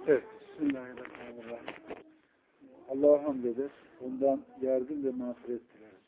Evet. Bismillahirrahmanirrahim. Allah'a hamd eder. Ondan yardım ve mağfiret dileriz.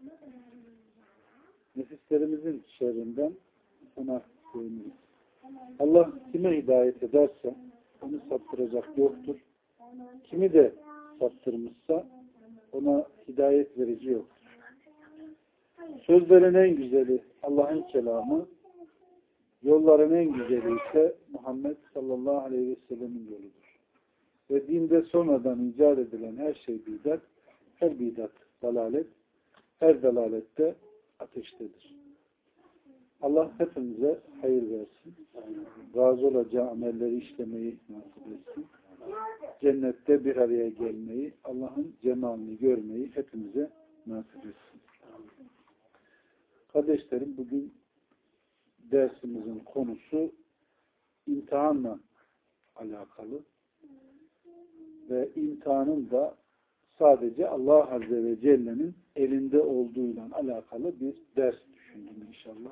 Nefislerimizin şerrinden ona sığınırız. Allah kime hidayet ederse onu saptıracak yoktur. Kimi de saptırmışsa ona hidayet verici yoktur. Sözlerin en güzeli Allah'ın kelamı, yolların en güzeli ise Muhammed sallallahu aleyhi ve sellemin yoludur. Ve dinde sonradan icat edilen her şey bidat, her bidat dalalet, her dalalette ateştedir. Allah hepimize hayır versin. Razı olacağı amelleri işlemeyi nasip etsin. Cennette bir araya gelmeyi, Allah'ın cemalini görmeyi hepimize nasip etsin. Kardeşlerim, bugün dersimizin konusu imtihanla alakalı ve imtihanın da sadece Allah Azze ve Celle'nin elinde olduğuyla alakalı bir ders düşündüm inşallah.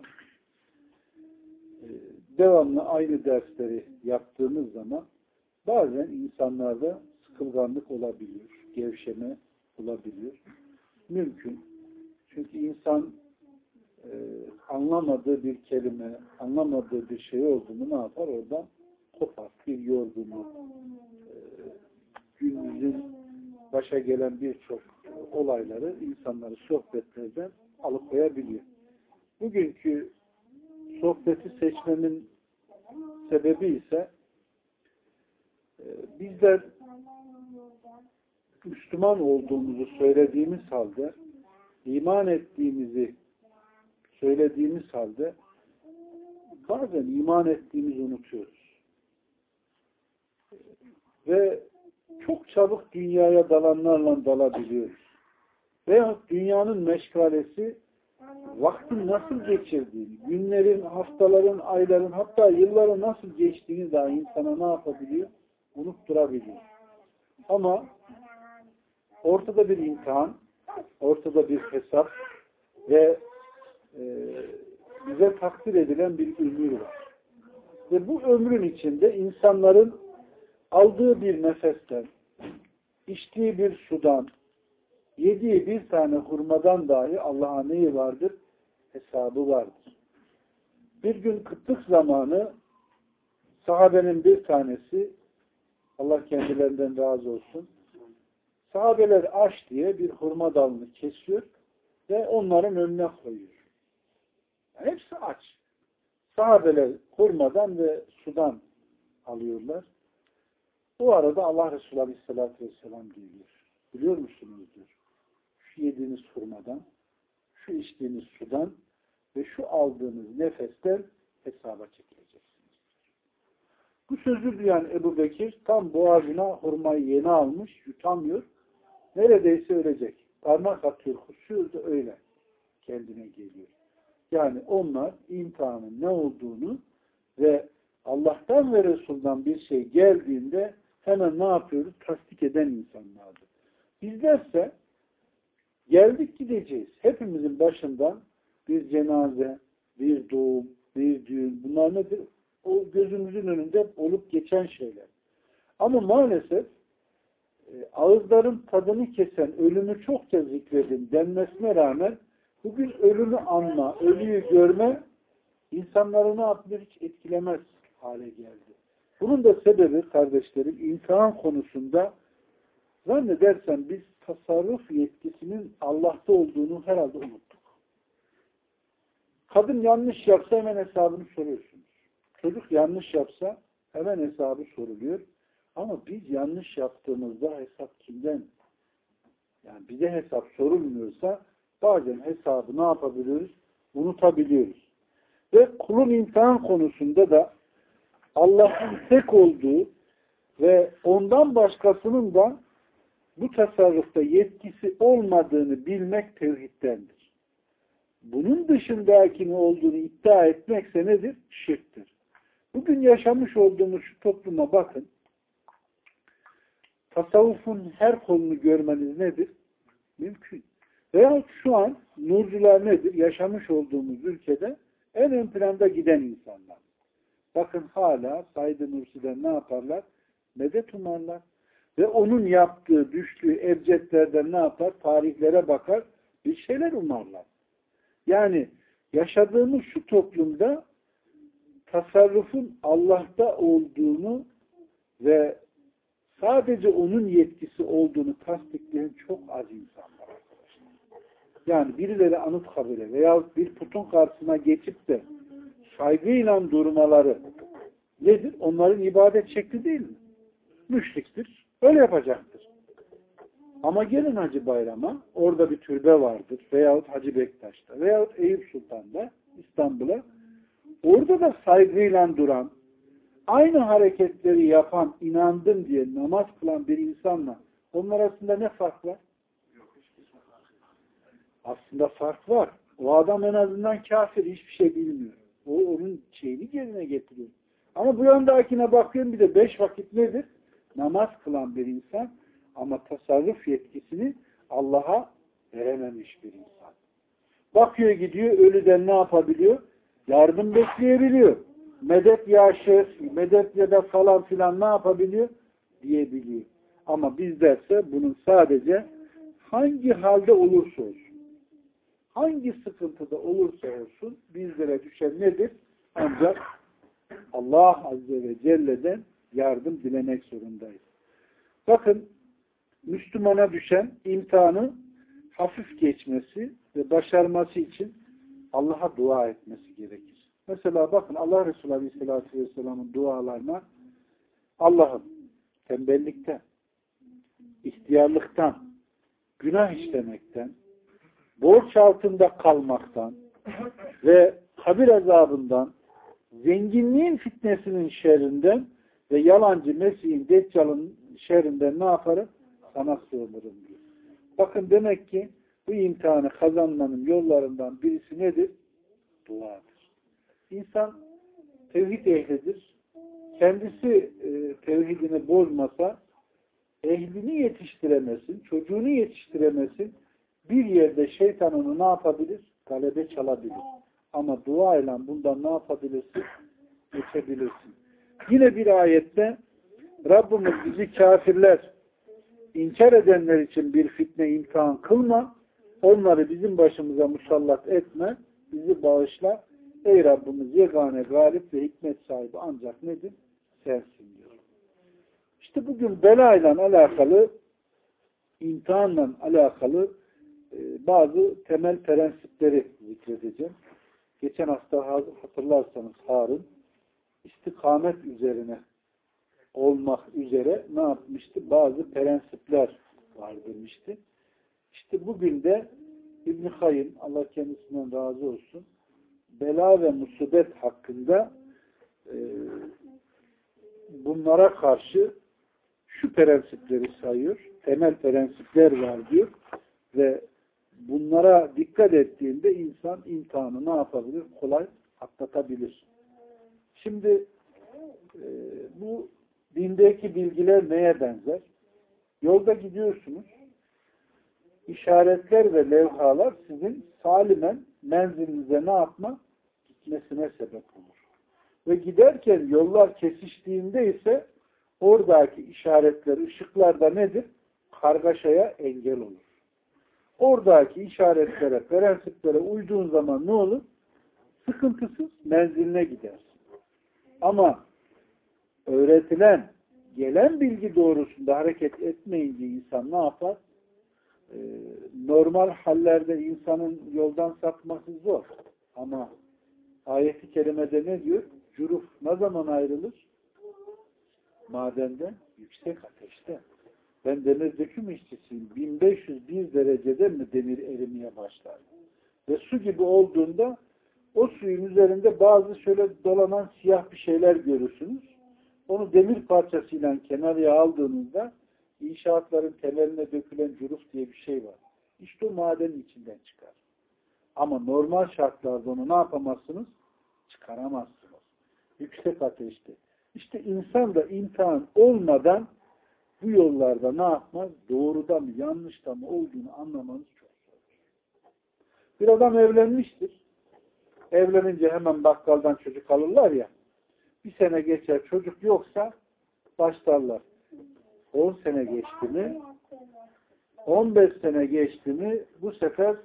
Devamlı aynı dersleri yaptığımız zaman bazen insanlarda sıkılganlık olabiliyor, gevşeme olabiliyor. Mümkün. Çünkü insan anlamadığı bir kelime, anlamadığı bir şey olduğunu ne yapar? Oradan kopar. Bir yorgunluk, günümüzün başa gelen birçok olayları insanları sohbetlerden alıkoyabiliyor. Bugünkü sohbeti seçmemin sebebi ise bizler Müslüman olduğumuzu söylediğimiz halde, iman ettiğimizi söylediğimiz halde bazen iman ettiğimizi unutuyoruz. Ve çok çabuk dünyaya dalanlarla dalabiliyoruz. Veyahut dünyanın meşgalesi vaktin nasıl geçirdiğini, günlerin, haftaların, ayların, hatta yılların nasıl geçtiğini daha insana ne yapabiliyor? Unutturabiliyor. Ama ortada bir imtihan, ortada bir hesap ve bize takdir edilen bir ömür var. Ve bu ömrün içinde insanların aldığı bir nefesten, içtiği bir sudan, yediği bir tane hurmadan dahi Allah'a neyi vardır? Hesabı vardır. Bir gün kıtlık zamanı sahabenin bir tanesi, Allah kendilerinden razı olsun, sahabeler aç diye bir hurma dalını kesiyor ve onların önüne koyuyor. Yani hepsi aç. Sahabeler hurmadan ve sudan alıyorlar. Bu arada Allah Resulü Aleyhisselatü Vesselam geliyor. Biliyor musunuz diyor. Şu yediğiniz hurmadan, şu içtiğiniz sudan ve şu aldığınız nefesten hesaba çekileceksiniz. Bu sözü duyan Ebu Bekir tam boğazına hurmayı yeni almış, yutamıyor. Neredeyse ölecek. Parmak atıyor, kusuyor da öyle kendine geliyor. Yani onlar imtihanın ne olduğunu ve Allah'tan ve Resul'dan bir şey geldiğinde hemen ne yapıyoruz? Tasdik eden insanlardır. Bizlerse geldik gideceğiz. Hepimizin başından bir cenaze, bir doğum, bir düğün, bunlar nedir? O gözümüzün önünde olup geçen şeyler. Ama maalesef ağızların tadını kesen ölümü çokça zikredin denmesine rağmen bugün ölümü anma, ölüyü görme insanları ne yapıyor? Hiç etkilemez hale geldi. Bunun da sebebi kardeşlerim imtihan konusunda zannedersem biz tasarruf yetkisinin Allah'ta olduğunu herhalde unuttuk. Kadın yanlış yapsa hemen hesabını soruyorsunuz. Çocuk yanlış yapsa hemen hesabı soruluyor. Ama biz yanlış yaptığımızda hesap kimden? Yani bize hesap sorulmuyorsa bazen hesabı ne yapabiliyoruz? Unutabiliyoruz. Ve kulun imtihan konusunda da Allah'ın tek olduğu ve ondan başkasının da bu tasarrufta yetkisi olmadığını bilmek tevhiddendir. Bunun dışındaki ne olduğunu iddia etmekse nedir? Şirktir. Bugün yaşamış olduğumuz şu topluma bakın. Tasavvufun her kolunu görmeniz nedir? Mümkün. Veyahut şu an nurcular nedir? Yaşamış olduğumuz ülkede en ön planda giden insanlar. Bakın hala Said-i Nursi'den ne yaparlar? Medet umarlar. Ve onun yaptığı, düştüğü ebcedlerden ne yapar? Tarihlere bakar, bir şeyler umarlar. Yani yaşadığımız şu toplumda tasarrufun Allah'ta olduğunu ve sadece onun yetkisi olduğunu tasdikleyen çok az insan var arkadaşlar. Yani birileri Anıtkabir'e veya bir putun karşısına geçip de saygıyla durmaları nedir? Onların ibadet şekli değil mi? Müşriktir. Öyle yapacaktır. Ama gelin Hacı Bayram'a, orada bir türbe vardır. Veyahut Hacı Bektaş'ta veyahut Eyüp Sultan'da, İstanbul'a, orada da saygıyla duran, aynı hareketleri yapan, inandım diye namaz kılan bir insanla onlar arasında ne fark var? Aslında fark var. O adam en azından kafir, hiçbir şey bilmiyor. O onun şeyini yerine getiriyor. Ama bu yandakine bakıyorum, bir de 5 vakit nedir? Namaz kılan bir insan ama tasarruf yetkisini Allah'a verememiş bir insan. Bakıyor gidiyor, ölüden ne yapabiliyor? Yardım bekleyebiliyor. Medet ya şeyh, medet ya da falan filan ne yapabiliyor? Diyebiliyor. Ama bizlerse bunun sadece hangi halde olursa olsun, hangi sıkıntıda olursa olsun bizlere düşen nedir? Ancak Allah Azze ve Celle'den yardım dilemek zorundayız. Bakın, Müslümana düşen imtihanı hafif geçmesi ve başarması için Allah'a dua etmesi gerekir. Mesela bakın Allah Resulü Aleyhisselatü Vesselam'ın dualarına Allah'ım tembellikten, ihtiyarlıktan, günah işlemekten, borç altında kalmaktan ve kabir azabından, zenginliğin fitnesinin şerrinden ve yalancı Mesih'in, Deccal'ın şerrinden ne yaparım? Sana sığınırım diyor. Bakın demek ki bu imtihanı kazanmanın yollarından birisi nedir? Duadır. İnsan tevhid ehlidir. Kendisi tevhidini bozmasa ehlini yetiştiremesin, çocuğunu yetiştiremesin. Bir yerde şeytan onu ne yapabilir? Galebe çalabilir. Ama dua ile bundan ne yapabilirsin? Geçebilirsin. Yine bir ayette Rabbimiz bizi kafirler, inkar edenler için bir fitne imtihan kılma, onları bizim başımıza musallat etme, bizi bağışla. Ey Rabbimiz yegane, galip ve hikmet sahibi ancak nedir? Sensin diyor. İşte bugün belayla alakalı, imtihanla alakalı bazı temel prensipleri zikredeceğim. Geçen hafta hatırlarsanız Harun istikamet üzerine olmak üzere ne yapmıştı? Bazı prensipler var demişti. İşte bugün de İbn-i Kayyım, Allah kendisinden razı olsun, bela ve musibet hakkında bunlara karşı şu prensipleri sayıyor. Temel prensipler var diyor ve bunlara dikkat ettiğinde insan imtihanı ne yapabilir? Kolay atlatabilir. Şimdi bu dindeki bilgiler neye benzer? Yolda gidiyorsunuz. İşaretler ve levhalar sizin salimen menzilinize ne yapma? Gitmesine sebep olur. Ve giderken yollar kesiştiğinde ise oradaki işaretler, ışıklar da nedir? Kargaşaya engel olur. Oradaki işaretlere, prensiplere uyduğun zaman ne olur? Sıkıntısız menziline gidersin. Ama öğretilen, gelen bilgi doğrusunda hareket etmeyince insan ne yapar? Normal hallerde insanın yoldan sapması zor. Ama ayet-i kerimede ne diyor? Cüruf ne zaman ayrılır? Madenden, yüksek ateşte. Ben demir döküm işçisiyim. 1501 derecede mi demir erimeye başlar? Ve su gibi olduğunda o suyun üzerinde bazı şöyle dolanan siyah bir şeyler görürsünüz. Onu demir parçasıyla kenarıya aldığınızda inşaatların temeline dökülen cüruf diye bir şey var. İşte o madenin içinden çıkar. Ama normal şartlarda onu ne yapamazsınız? Çıkaramazsınız. Yüksek ateşte. İşte insan da imtihan olmadan bu yollarda ne yapmaz? Doğruda mı, yanlışta mı olduğunu anlamanız çok zor. Bir adam evlenmiştir. Evlenince hemen bakkaldan çocuk alırlar ya. Bir sene geçer çocuk yoksa başlarlar. 10 sene geçti mi, 15 sene geçti mi bu sefer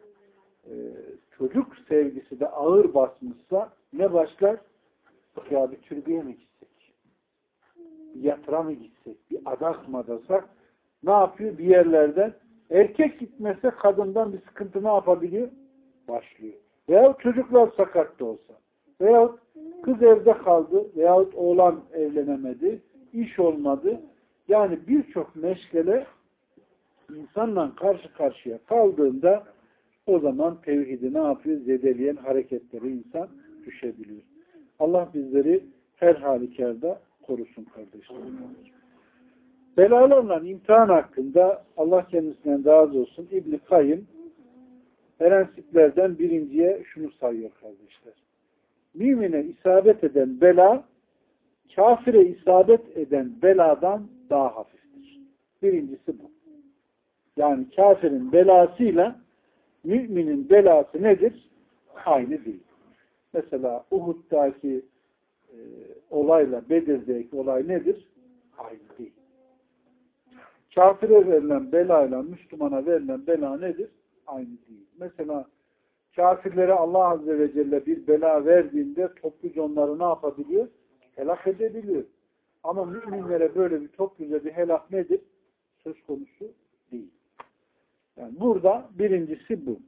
çocuk sevgisi de ağır basmışsa ne başlar? Ya bir türbeye mi gitsek? Bir yatıra mı gitsek? Bir adak mı adasak? Ne yapıyor? Bir yerlerden erkek gitmese kadından bir sıkıntı ne yapabiliyor? Başlıyor. Veyahut çocuklar sakat da olsa. Veyahut kız evde kaldı. Veyahut oğlan evlenemedi. İş olmadı. Yani birçok meşgale insanla karşı karşıya kaldığında o zaman tevhidi ne yapıyor? Zedeleyen hareketlere insan düşebiliyor. Allah bizleri her halükarda korusun kardeşlerim. Belalarla imtihan hakkında Allah kendisinden razı olsun İbn-i Kayyım prensiplerden birinciye şunu sayıyor kardeşler. Mümine isabet eden bela kafire isabet eden beladan daha hafiftir. Birincisi bu. Yani kafirin belasıyla müminin belası nedir? Aynı değil. Mesela Uhud'daki olayla Bedir'deki olay nedir? Aynı değil. Kafire verilen belayla Müslümana verilen bela nedir? Aynı değil. Mesela kafirlere Allah Azze ve Celle bir bela verdiğinde topluca onları ne yapabiliyor? Helak edebiliyor. Ama müminlere böyle bir topluca bir helak nedir? Söz konusu değil. Yani burada birincisi bu.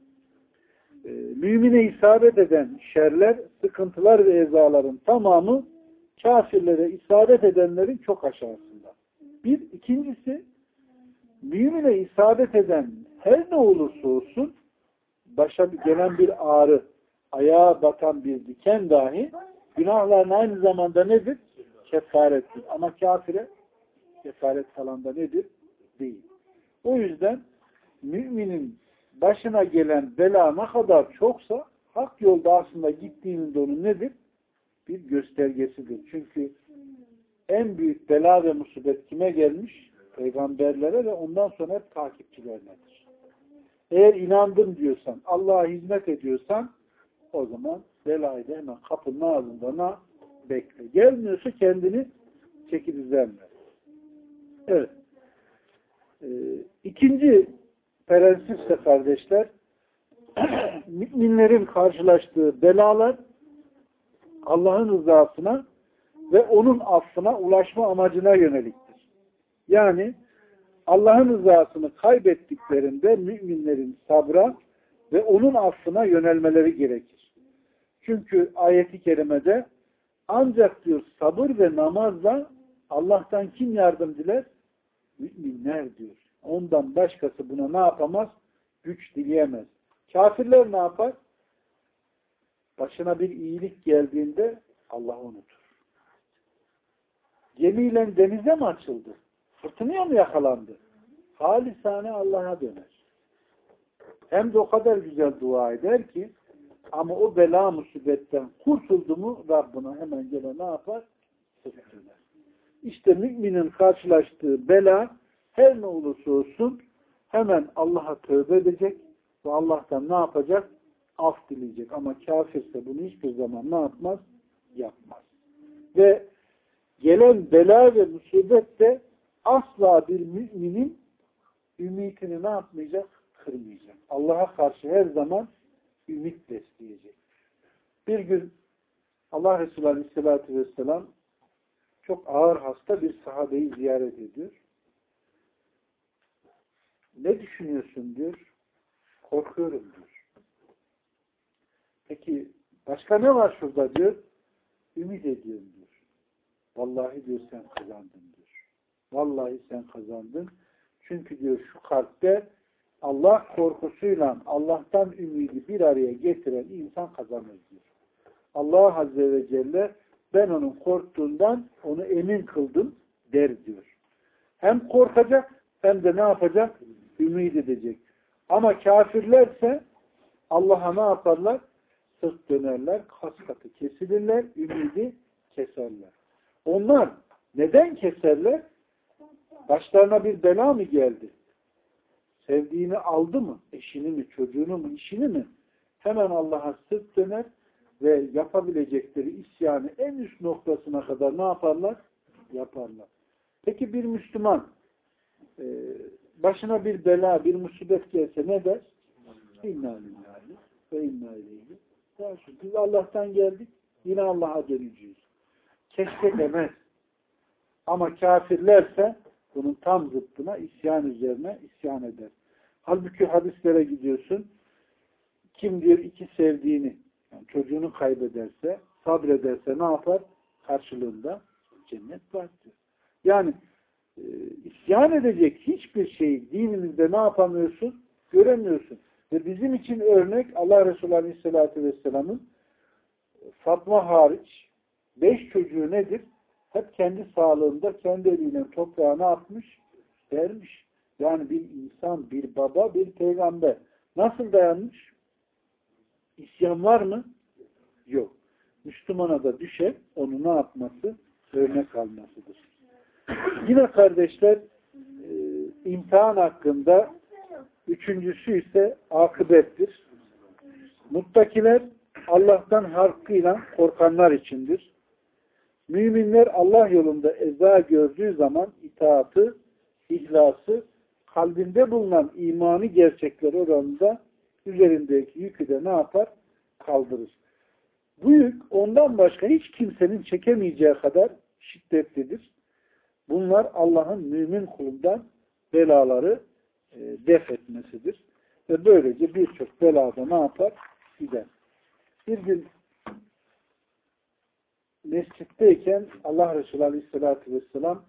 Mümine isabet eden şerler, sıkıntılar ve ezaların tamamı kafirlere isabet edenlerin çok aşağısında. İkincisi mümine isabet eden her ne olursa olsun başa gelen bir ağrı, ayağa batan bir diken dahi günahların aynı zamanda nedir? Kefarettir. Ama kafire kefaret falan da nedir? Değil. O yüzden müminin başına gelen bela ne kadar çoksa hak yolda aslında gittiğinin de onun nedir? Bir göstergesidir. Çünkü en büyük bela ve musibet kime gelmiş? Peygamberlere ve ondan sonra hep takipçilerinedir. Eğer inandım diyorsan, Allah'a hizmet ediyorsan o zaman belayı da hemen kapının ağzında bekle. Gelmiyorsa kendini çekip izlenme. Evet. İkinci prensipse kardeşler müminlerin karşılaştığı belalar Allah'ın rızasına ve onun affına ulaşma amacına yöneliktir. Yani Allah'ın rızasını kaybettiklerinde müminlerin sabra ve onun affına yönelmeleri gerekir. Çünkü ayeti kerimede ancak diyor sabır ve namazla Allah'tan kim yardım diler? Müminler diyor. Ondan başkası buna ne yapamaz? Güç dileyemez. Kafirler ne yapar? Başına bir iyilik geldiğinde Allah'ı unutur. Gemiyle denize mi açıldı? Fırtınaya mı yakalandı? Halisane Allah'a döner. Hem de o kadar güzel dua eder ki ama o bela musibetten kurtuldu mu Rabbına hemen gene ne yapar? Sırt döner. İşte müminin karşılaştığı bela her ne olursa olsun hemen Allah'a tövbe edecek ve Allah'tan ne yapacak? Af dileyecek. Ama kafirse bunu hiçbir zaman ne yapmaz? Yapmaz. Ve gelen bela ve musibet de asla bir müminin ümitini ne yapmayacak? Kırmayacak. Allah'a karşı her zaman ümit besleyecek. Bir gün Allah Resulü Aleyhisselatü Vesselam çok ağır hasta bir sahabeyi ziyaret ediyor. Ne düşünüyorsun diyor. Korkuyorum diyor. Peki başka ne var şurada diyor. Ümit ediyorum diyor. Vallahi diyor sen kazandın diyor. Vallahi sen kazandın. Çünkü diyor şu kalpte Allah korkusuyla Allah'tan ümidi bir araya getiren insan kazanır diyor. Allah Azze ve Celle ben onun korktuğundan onu emin kıldım der diyor. Hem korkacak hem de ne yapacak? Ümit edecek. Ama kafirlerse Allah'a ne yaparlar? Sırt dönerler, kas katı kesilirler, ümidi keserler. Onlar neden keserler? Başlarına bir bela mı geldi? Sevdiğini aldı mı? Eşini mi, çocuğunu mu, işini mi? Hemen Allah'a sırt döner ve yapabilecekleri isyanı en üst noktasına kadar ne yaparlar? Yaparlar. Peki bir Müslüman başına bir bela, bir musibet gelse ne der? İnna lillahi ve inna ileyhi. Biz Allah'tan geldik, yine Allah'a döneceğiz. Keşke demez. Ama kafirlerse bunun tam zıttına isyan üzerine isyan eder. Halbuki hadislere gidiyorsun. Kim diyor iki sevdiğini, yani çocuğunu kaybederse, sabrederse ne yapar? Karşılığında cennet var diyor. Yani isyan edecek hiçbir şeyi dinimizde ne yapamıyorsun? Göremiyorsun. Ve bizim için örnek Allah Resulü Aleyhisselatü Vesselam'ın Fatma hariç 5 çocuğu nedir? Hep kendi sağlığında kendi eliyle toprağa ne yapmış? Vermiş. Yani bir insan, bir baba, bir peygamber. Nasıl dayanmış? İsyan var mı? Yok. Müslümana da düşer, onu ne yapması? Örnek almasıdır. Yine kardeşler, imtihan hakkında üçüncüsü ise akıbettir. Muttakiler Allah'tan hakkıyla korkanlar içindir. Müminler Allah yolunda eza gördüğü zaman itaatı, ihlası, kalbinde bulunan imanı gerçekler oranında üzerindeki yükü de ne yapar? Kaldırır. Bu yük ondan başka hiç kimsenin çekemeyeceği kadar şiddetlidir. Bunlar Allah'ın mümin kulundan belaları def etmesidir. Ve böylece birçok belada ne yapar? Gider. Bir gün mescitteyken Allah Resulü Aleyhisselatü Vesselam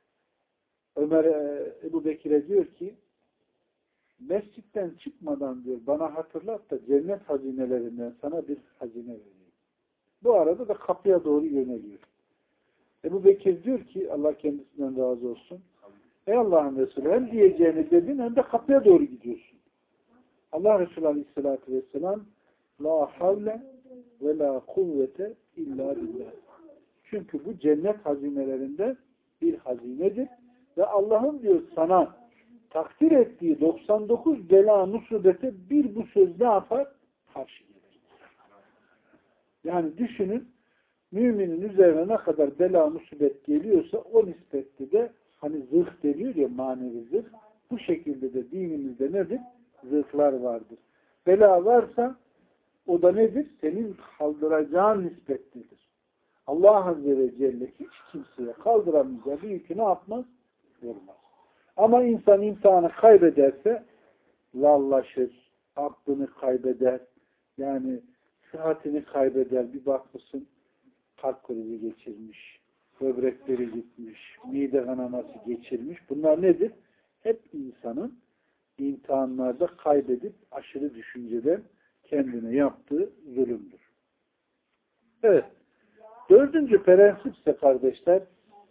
Ebu Bekir'e diyor ki mescitten çıkmadan diyor bana hatırlat da cennet hazinelerinden sana bir hazine vereyim. Bu arada da kapıya doğru yöneliyor. Ebu Bekir diyor ki Allah kendisinden razı olsun. Ey Allah'ın Resulü hem diyeceğini dedin hem de kapıya doğru gidiyorsun. Allah Resulü Aleyhisselatü Vesselam la havle ve la kuvvete illa billah. Çünkü bu cennet hazinelerinde bir hazinedir. Ve Allah'ın diyor sana takdir ettiği 99 bela musibete bir bu söz ne yapar? Karşı gelir. Yani düşünün müminin üzerine ne kadar bela musibet geliyorsa o nispette de hani zırh deniyor ya manevi zırh. Bu şekilde de dinimizde nedir? Zırhlar vardır. Bela varsa o da nedir? Senin kaldıracağın nispettedir. Allah Azze ve Celle hiç kimseye kaldıramayacağı bir yükü ne yapmaz? Vermez. Ama insan imtihanı kaybederse lallaşır, aklını kaybeder, yani sıhhatini kaybeder. Bir bakmışsın kalp krizi geçirmiş, böbrekleri gitmiş, mide kanaması geçirmiş. Bunlar nedir? Hep insanın imtihanlarda kaybedip aşırı düşünceden kendine yaptığı zulümdür. Evet. 4. prensip ise kardeşler,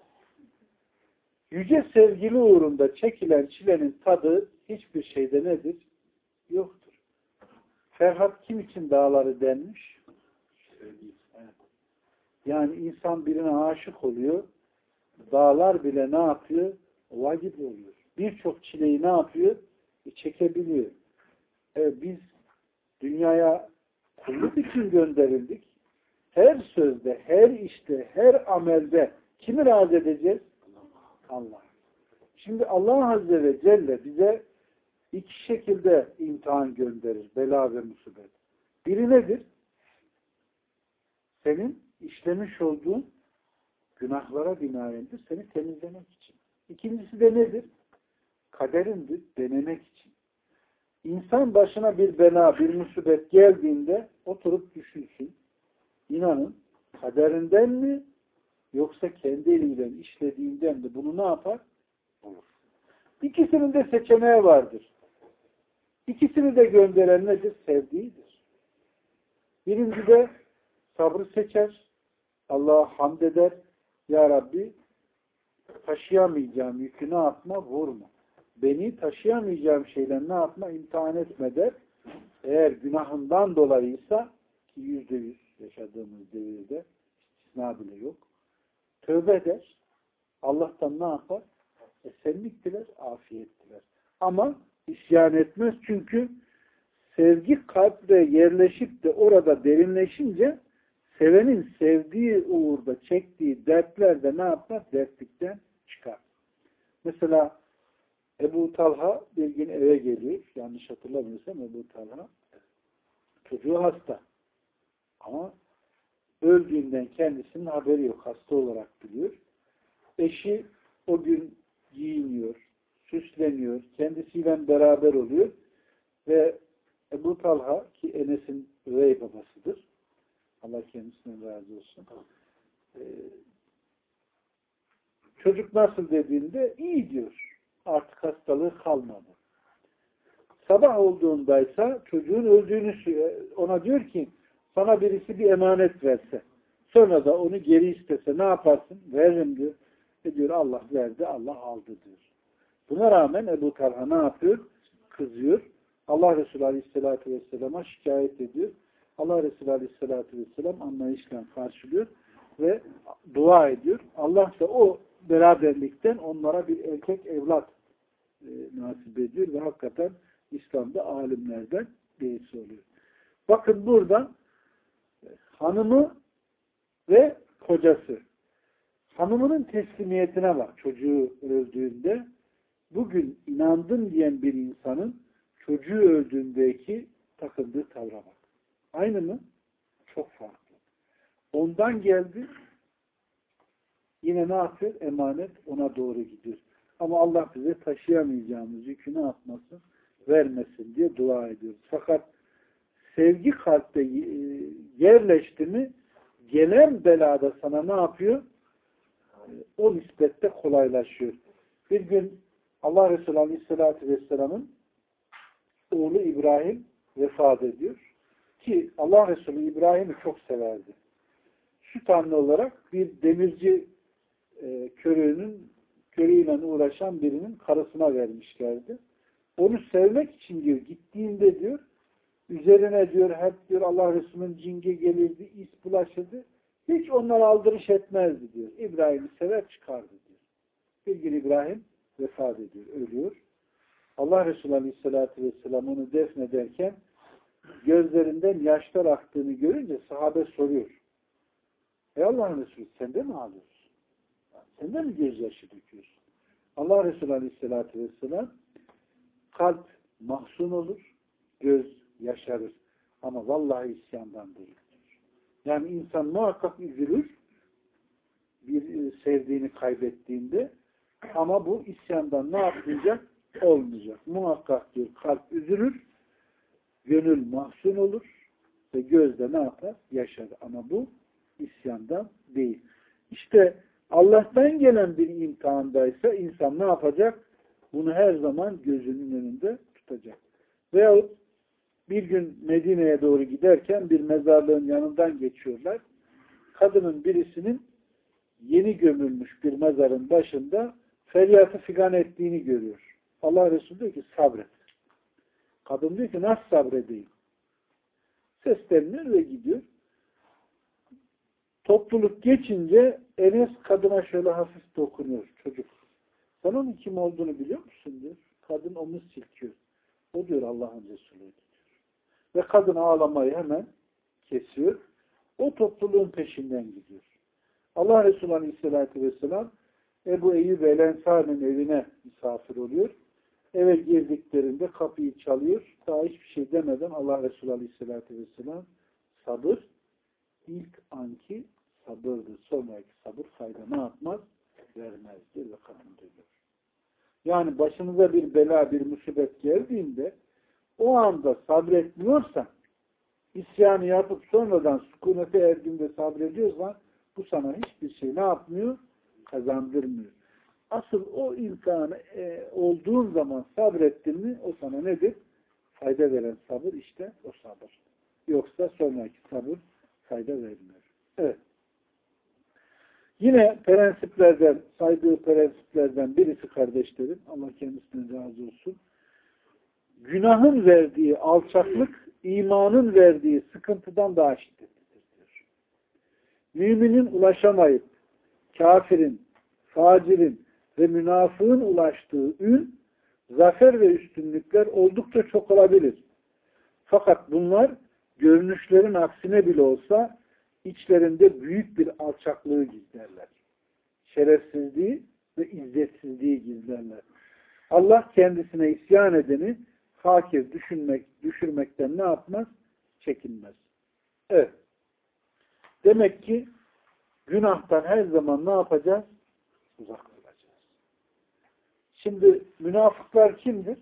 yüce sevgili uğrunda çekilen çilenin tadı hiçbir şeyde nedir? Yoktur. Ferhat kim için dağları delmiş? Evet. Yani insan birine aşık oluyor, dağlar bile ne yapıyor? Vacip oluyor. Birçok çileyi ne yapıyor? Çekebiliyor. Evet, biz dünyaya kulluk için gönderildik. Her sözde, her işte, her amelde kimi razı edeceğiz? Allah. Şimdi Allah Azze ve Celle bize iki şekilde imtihan gönderir. Bela ve musibet. Biri nedir? Senin işlemiş olduğun günahlara binaendir. Seni temizlemek için. İkincisi de nedir? Kaderindir. Denemek için. İnsan başına bir bela, bir musibet geldiğinde oturup düşünsün. İnanın kaderinden mi yoksa kendi eliyle işlediğinden mi bunu ne yapar? Olur. İkisinin de seçeneği vardır. İkisini de gönderen nedir? Sevdiğidir. Birinci de sabrı seçer. Allah'a hamd eder. Ya Rabbi taşıyamayacağım yükü ne yapma? Vurma. Beni taşıyamayacağım şeyle ne yapma? İmtihan etme der. Eğer günahından dolayıysa ki %100 yaşadığımız devirde istisna bile yok. Tövbe eder. Allah'tan ne yapar? Esenlik diler, afiyet diler. Ama isyan etmez çünkü sevgi kalpte yerleşip de orada derinleşince sevenin sevdiği uğurda çektiği dertler de ne yapar? Dertlikten çıkar. Mesela Ebu Talha bir gün eve geliyor. Yanlış hatırlamıyorsam Ebu Talha. Çocuğu hasta. Ama öldüğünden kendisinin haberi yok. Hasta olarak biliyor. Eşi o gün giyiniyor, süsleniyor, kendisiyle beraber oluyor ve Ebu Talha ki Enes'in üvey babasıdır. Allah kendisinden razı olsun. Çocuk nasıl dediğinde iyi diyor. Artık hastalığı kalmadı. Sabah olduğundaysa çocuğun öldüğünü ona diyor ki sana birisi bir emanet verse sonra da onu geri istese ne yaparsın? Veririm diyor. Ve diyor Allah verdi, Allah aldı diyor. Buna rağmen Ebu Talha ne yapıyor? Kızıyor. Allah Resulü Aleyhisselatü Vesselam'a şikayet ediyor. Allah Resulü Aleyhisselatü Vesselam anlayışla karşılıyor ve dua ediyor. Allah da o beraberlikten onlara bir erkek evlat nasip ediyor ve hakikaten İslam'da alimlerden birisi oluyor. Bakın burada hanımı ve kocası. Hanımının teslimiyetine bak çocuğu öldüğünde. Bugün inandım diyen bir insanın çocuğu öldüğündeki takıldığı tavra bak. Aynı mı? Çok farklı. Ondan geldi yine ne yapıyor? Emanet ona doğru gidiyor. Ama Allah bize taşıyamayacağımız yükü ne yapmasın? Vermesin diye dua ediyoruz. Fakat sevgi kalpte yerleşti mi gelen belada sana ne yapıyor? O nispette kolaylaşıyor. Bir gün Allah Resulü Aleyhisselatü Vesselam'ın oğlu İbrahim vefat ediyor. Ki Allah Resulü İbrahim'i çok severdi. Süt anne olarak bir demirci körüyle uğraşan birinin karısına vermişlerdi. Onu sevmek için diyor, gittiğinde diyor, üzerine diyor, hep diyor Allah Resulü'nün cinge gelirdi, is bulaşırdı. Hiç onlara aldırış etmezdi diyor. İbrahim'i sever çıkardı diyor. Bir gün İbrahim vefat ediyor, ölüyor. Allah Resulü Aleyhisselatü Vesselam onu defnederken gözlerinden yaşlar aktığını görünce sahabe soruyor. Ey Allah'ın Resulü sen de mi ağlıyorsun? Sen de mi gözyaşı döküyorsun? Allah Resulü Aleyhisselatü Vesselam kalp mahzun olur, göz yaşarır. Ama vallahi isyandan değil. Yani insan muhakkak üzülür bir sevdiğini kaybettiğinde ama bu isyandan ne yapmayacak? Olmayacak. Muhakkak diyor kalp üzülür, gönül mahzun olur ve gözde ne yapar? Yaşar. Ama bu isyandan değil. İşte Allah'tan gelen bir imtihandaysa insan ne yapacak? Bunu her zaman gözünün önünde tutacak. Veyahut bir gün Medine'ye doğru giderken bir mezarlığın yanından geçiyorlar. Kadının birisinin yeni gömülmüş bir mezarın başında feryatı figan ettiğini görüyor. Allah Resulü diyor ki sabret. Kadın diyor ki nasıl sabredeyim? Sesleniyor ve gidiyor. Topluluk geçince Enes kadına şöyle hafif dokunuyor. Çocuk. Sen onun kim olduğunu biliyor musun diyor. Kadın omuz silkiyor. O diyor Allah'ın Resulü'ydü diyor. Ve kadın ağlamayı hemen kesiyor. O topluluğun peşinden gidiyor. Allah Resulü Aleyhisselatü Vesselam Ebu Eyyub el-Ensari'nin evine misafir oluyor. Eve girdiklerinde kapıyı çalıyor. Daha hiçbir şey demeden Allah Resulü Aleyhisselatü Vesselam sabır ilk anki sabırdır. Sonraki sabır fayda ne yapmaz? Vermez diyor ve kadın diyor. Yani başınıza bir bela, bir musibet geldiğinde o anda sabretmiyorsan isyanı yapıp sonradan sükunete erdiğinde sabrediyorsan bu sana hiçbir şey ne yapmıyor? Kazandırmıyor. Asıl o imkanı olduğun zaman sabrettin mi o sana nedir? Fayda veren sabır işte o sabır. Yoksa sonraki sabır fayda vermiyor. Evet. Yine prensiplerden, saydığı prensiplerden birisi kardeşlerim, Allah kendisinden razı olsun. Günahın verdiği alçaklık, imanın verdiği sıkıntıdan daha şiddetlidir diyor. Müminin ulaşamayıp, kafirin, facirin ve münafığın ulaştığı ün, zafer ve üstünlükler oldukça çok olabilir. Fakat bunlar görünüşlerin aksine bile olsa içlerinde büyük bir alçaklığı gizlerler. Şerefsizliği ve izzetsizliği gizlerler. Allah kendisine isyan edeni fakir düşürmekten ne yapmaz? Çekinmez. Evet. Demek ki günahtan her zaman ne yapacağız? Uzak olacağız. Şimdi münafıklar kimdir?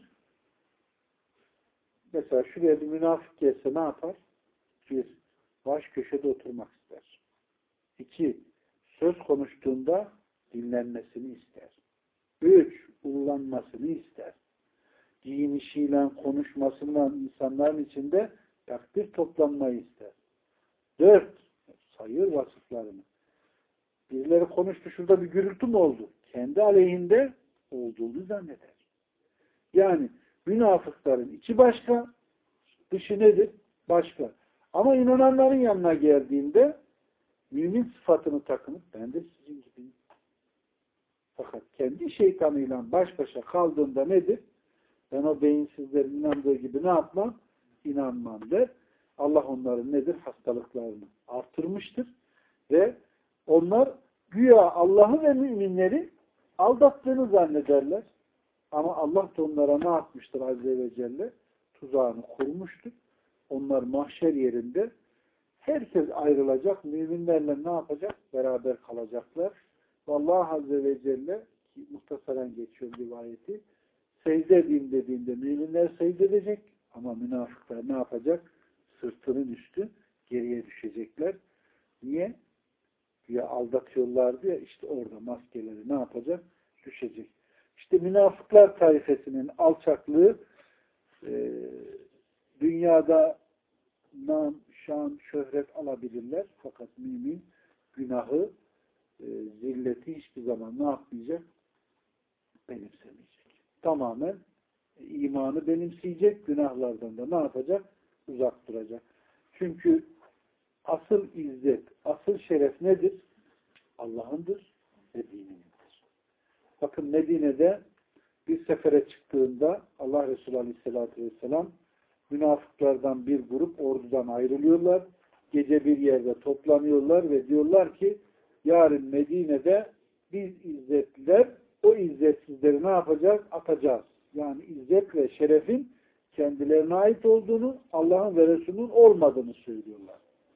Mesela şuraya bir münafık gelse ne yapar? Bir, baş köşede oturmak ister. İki, söz konuştuğunda dinlenmesini ister. Üç, ullanmasını ister. Giyinişiyle, konuşmasından insanların içinde takdir toplanmayı ister. Dört, sayıyor vasıflarını. Birileri konuştu, şurada bir gürültü mü oldu? Kendi aleyhinde olduğunu zanneder. Yani münafıkların içi başka, dışı nedir? Başka. Ama inananların yanına geldiğinde mümin sıfatını takınıp ben de sizin gibiyim. Fakat kendi şeytanıyla baş başa kaldığında nedir? Ben o beyinsizlerin inandığı gibi ne yapmam? İnanmam der. Allah onların nedir? Hastalıklarını artırmıştır. Ve onlar güya Allah'ı ve müminleri aldattığını zannederler. Ama Allah da onlara ne yapmıştır Azze ve Celle? Tuzağını kurmuştur. Onlar mahşer yerinde herkes ayrılacak. Müminlerle ne yapacak? Beraber kalacaklar. Allah Azze ve Celle ki muhtasaren geçiyor rivayeti, secde edeyim dediğinde müminler secde edecek ama münafıklar ne yapacak? Sırtının üstü geriye düşecekler. Niye? Ya aldatıyorlardı ya, işte orada maskeleri ne yapacak? Düşecek. İşte münafıklar taifesinin alçaklığı dünyada nam, şan, şöhret alabilirler. Fakat mümin günahı, zilleti hiçbir zaman ne yapmayacak? Benimsemeyecek. Tamamen imanı benimseyecek, günahlardan da ne yapacak? Uzak duracak. Çünkü asıl izzet, asıl şeref nedir? Allah'ındır ve dininindir. Bakın Medine'de bir sefere çıktığında Allah Resulü Aleyhisselatü Vesselam münafıklardan bir grup ordudan ayrılıyorlar. Gece bir yerde toplanıyorlar ve diyorlar ki yarın Medine'de biz izzetliler o izzetsizleri ne yapacağız? Atacağız. Yani izzet ve şerefin kendilerine ait olduğunu, Allah'ın ve Resulünün olmadığını söylüyorlar.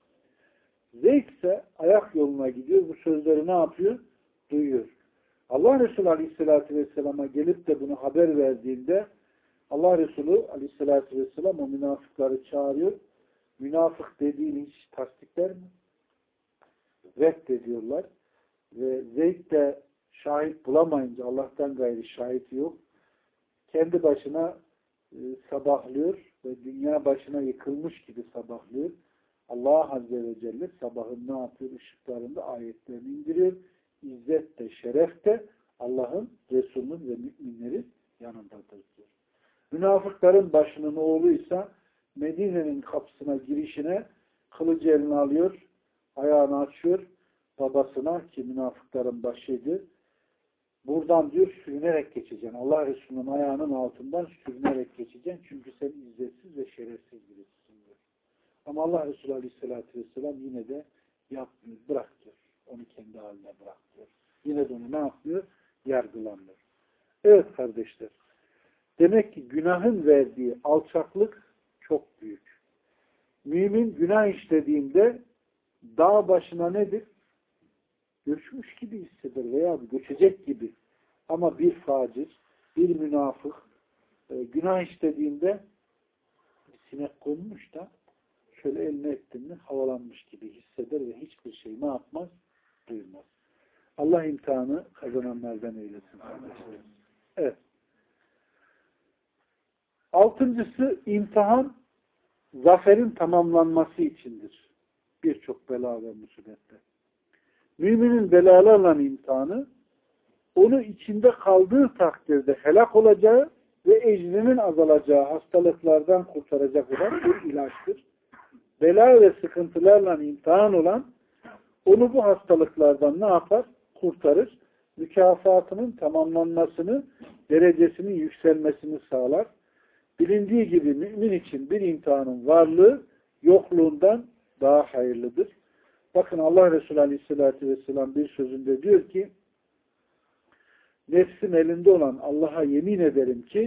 Zeyd ise ayak yoluna gidiyor. Bu sözleri ne yapıyor? Duyuyor. Allah Resulü Aleyhisselatü Vesselam'a gelip de bunu haber verdiğinde Allah Resulü Aleyhisselatü Vesselam o münafıkları çağırıyor. Münafık dediğini hiç tasdikler mi? Reddediyorlar. Ve Zeyd de şahit bulamayınca Allah'tan gayri şahit yok. Kendi başına sabahlıyor ve dünya başına yıkılmış gibi sabahlıyor. Allah Azze ve Celle sabahın ne yapıyor? Işıklarında ayetlerini indiriyor. İzzet de şeref de Allah'ın, Resulünün ve müminlerin yanındadır diyor. Münafıkların başının oğluysa Medine'nin kapısına girişine kılıcı eline alıyor, ayağını açıyor babasına ki münafıkların başıydı. Buradan diyor sürünerek geçeceksin. Allah Resulü'nün ayağının altından sürünerek geçeceksin. Çünkü sen izzetsiz ve şerefsiz birisin diyor. Ama Allah Resulü Aleyhisselatü Vesselam yine de yapmıyor. Bırak diyor. Onu kendi haline bırak diyor. Yine de onu ne yapıyor? Yargılanmıyor. Evet kardeşler. Demek ki günahın verdiği alçaklık çok büyük. Mümin günah işlediğinde dağ başına nedir? Göçmüş gibi hisseder veya göçecek gibi. Ama bir facir, bir münafık günah işlediğinde bir sinek konmuş da şöyle eline ettiğinde havalanmış gibi hisseder ve hiçbir şey ne yapmaz? Duymaz. Allah imtihanı kazananlardan eylesin. Evet. Altıncısı imtihan zaferin tamamlanması içindir. Birçok bela ve musibette. Müminin belalarla imtihanı onu içinde kaldığı takdirde helak olacağı ve ecrinin azalacağı hastalıklardan kurtaracak olan bir ilaçtır. Bela ve sıkıntılarla imtihan olan onu bu hastalıklardan ne yapar? Kurtarır. Mükafatının tamamlanmasını, derecesinin yükselmesini sağlar. Bilindiği gibi mümin için bir imtihanın varlığı yokluğundan daha hayırlıdır. Bakın Allah Resulü Aleyhisselatü Vesselam bir sözünde diyor ki nefsim elinde olan Allah'a yemin ederim ki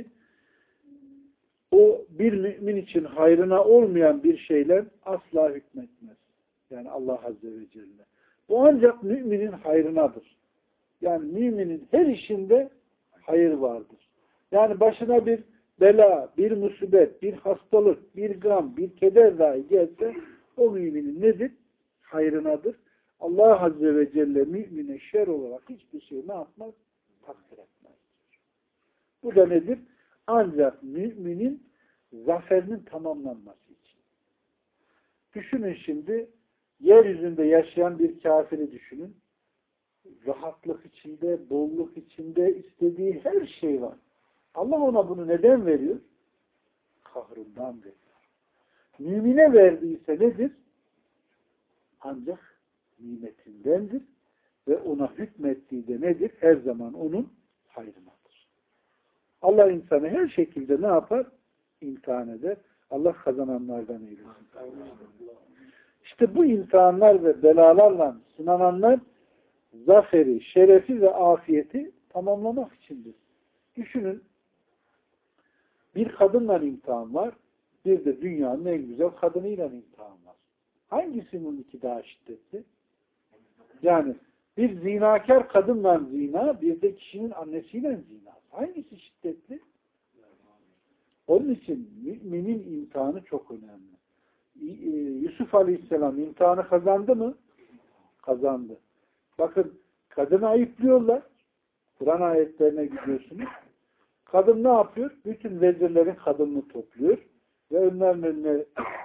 o bir mümin için hayrına olmayan bir şeyler asla hükmetmez. Yani Allah Azze ve Celle. Bu ancak müminin hayrınadır. Yani müminin her işinde hayır vardır. Yani başına bir bela, bir musibet, bir hastalık, bir gam, bir keder dahi gelse o müminin nedir? Hayrınadır. Allah Azze ve Celle mümine şer olarak hiçbir şey ne yapmaz? Takdir etmez. Bu da nedir? Ancak müminin zaferinin tamamlanması için. Düşünün şimdi, yeryüzünde yaşayan bir kafiri düşünün. Rahatlık içinde, bolluk içinde istediği her şey var. Allah ona bunu neden veriyor? Kahrından veriyor. Mümine verdiyse nedir? Ancak nimetindendir ve ona hükmettiği de nedir? Her zaman onun hayrınadır. Allah insanı her şekilde ne yapar? İmtihan eder. Allah kazananlardan eylesin. İşte bu imtihanlar ve belalarla sınananlar zaferi, şerefi ve afiyeti tamamlamak içindir. Düşünün, bir kadınla imtihan var, bir de dünyanın en güzel kadınıyla imtihan var. Hangisinin iki daha şiddetli? Yani bir zinakar kadınla zina, bir de kişinin annesiyle zina. Hangisi şiddetli? Onun için müminin imtihanı çok önemli. Yusuf Aleyhisselam imtihanı kazandı mı? Kazandı. Bakın, kadını ayıplıyorlar. Kur'an ayetlerine gidiyorsunuz. Kadın ne yapıyor? Bütün vezirlerin kadınını topluyor ve önlerine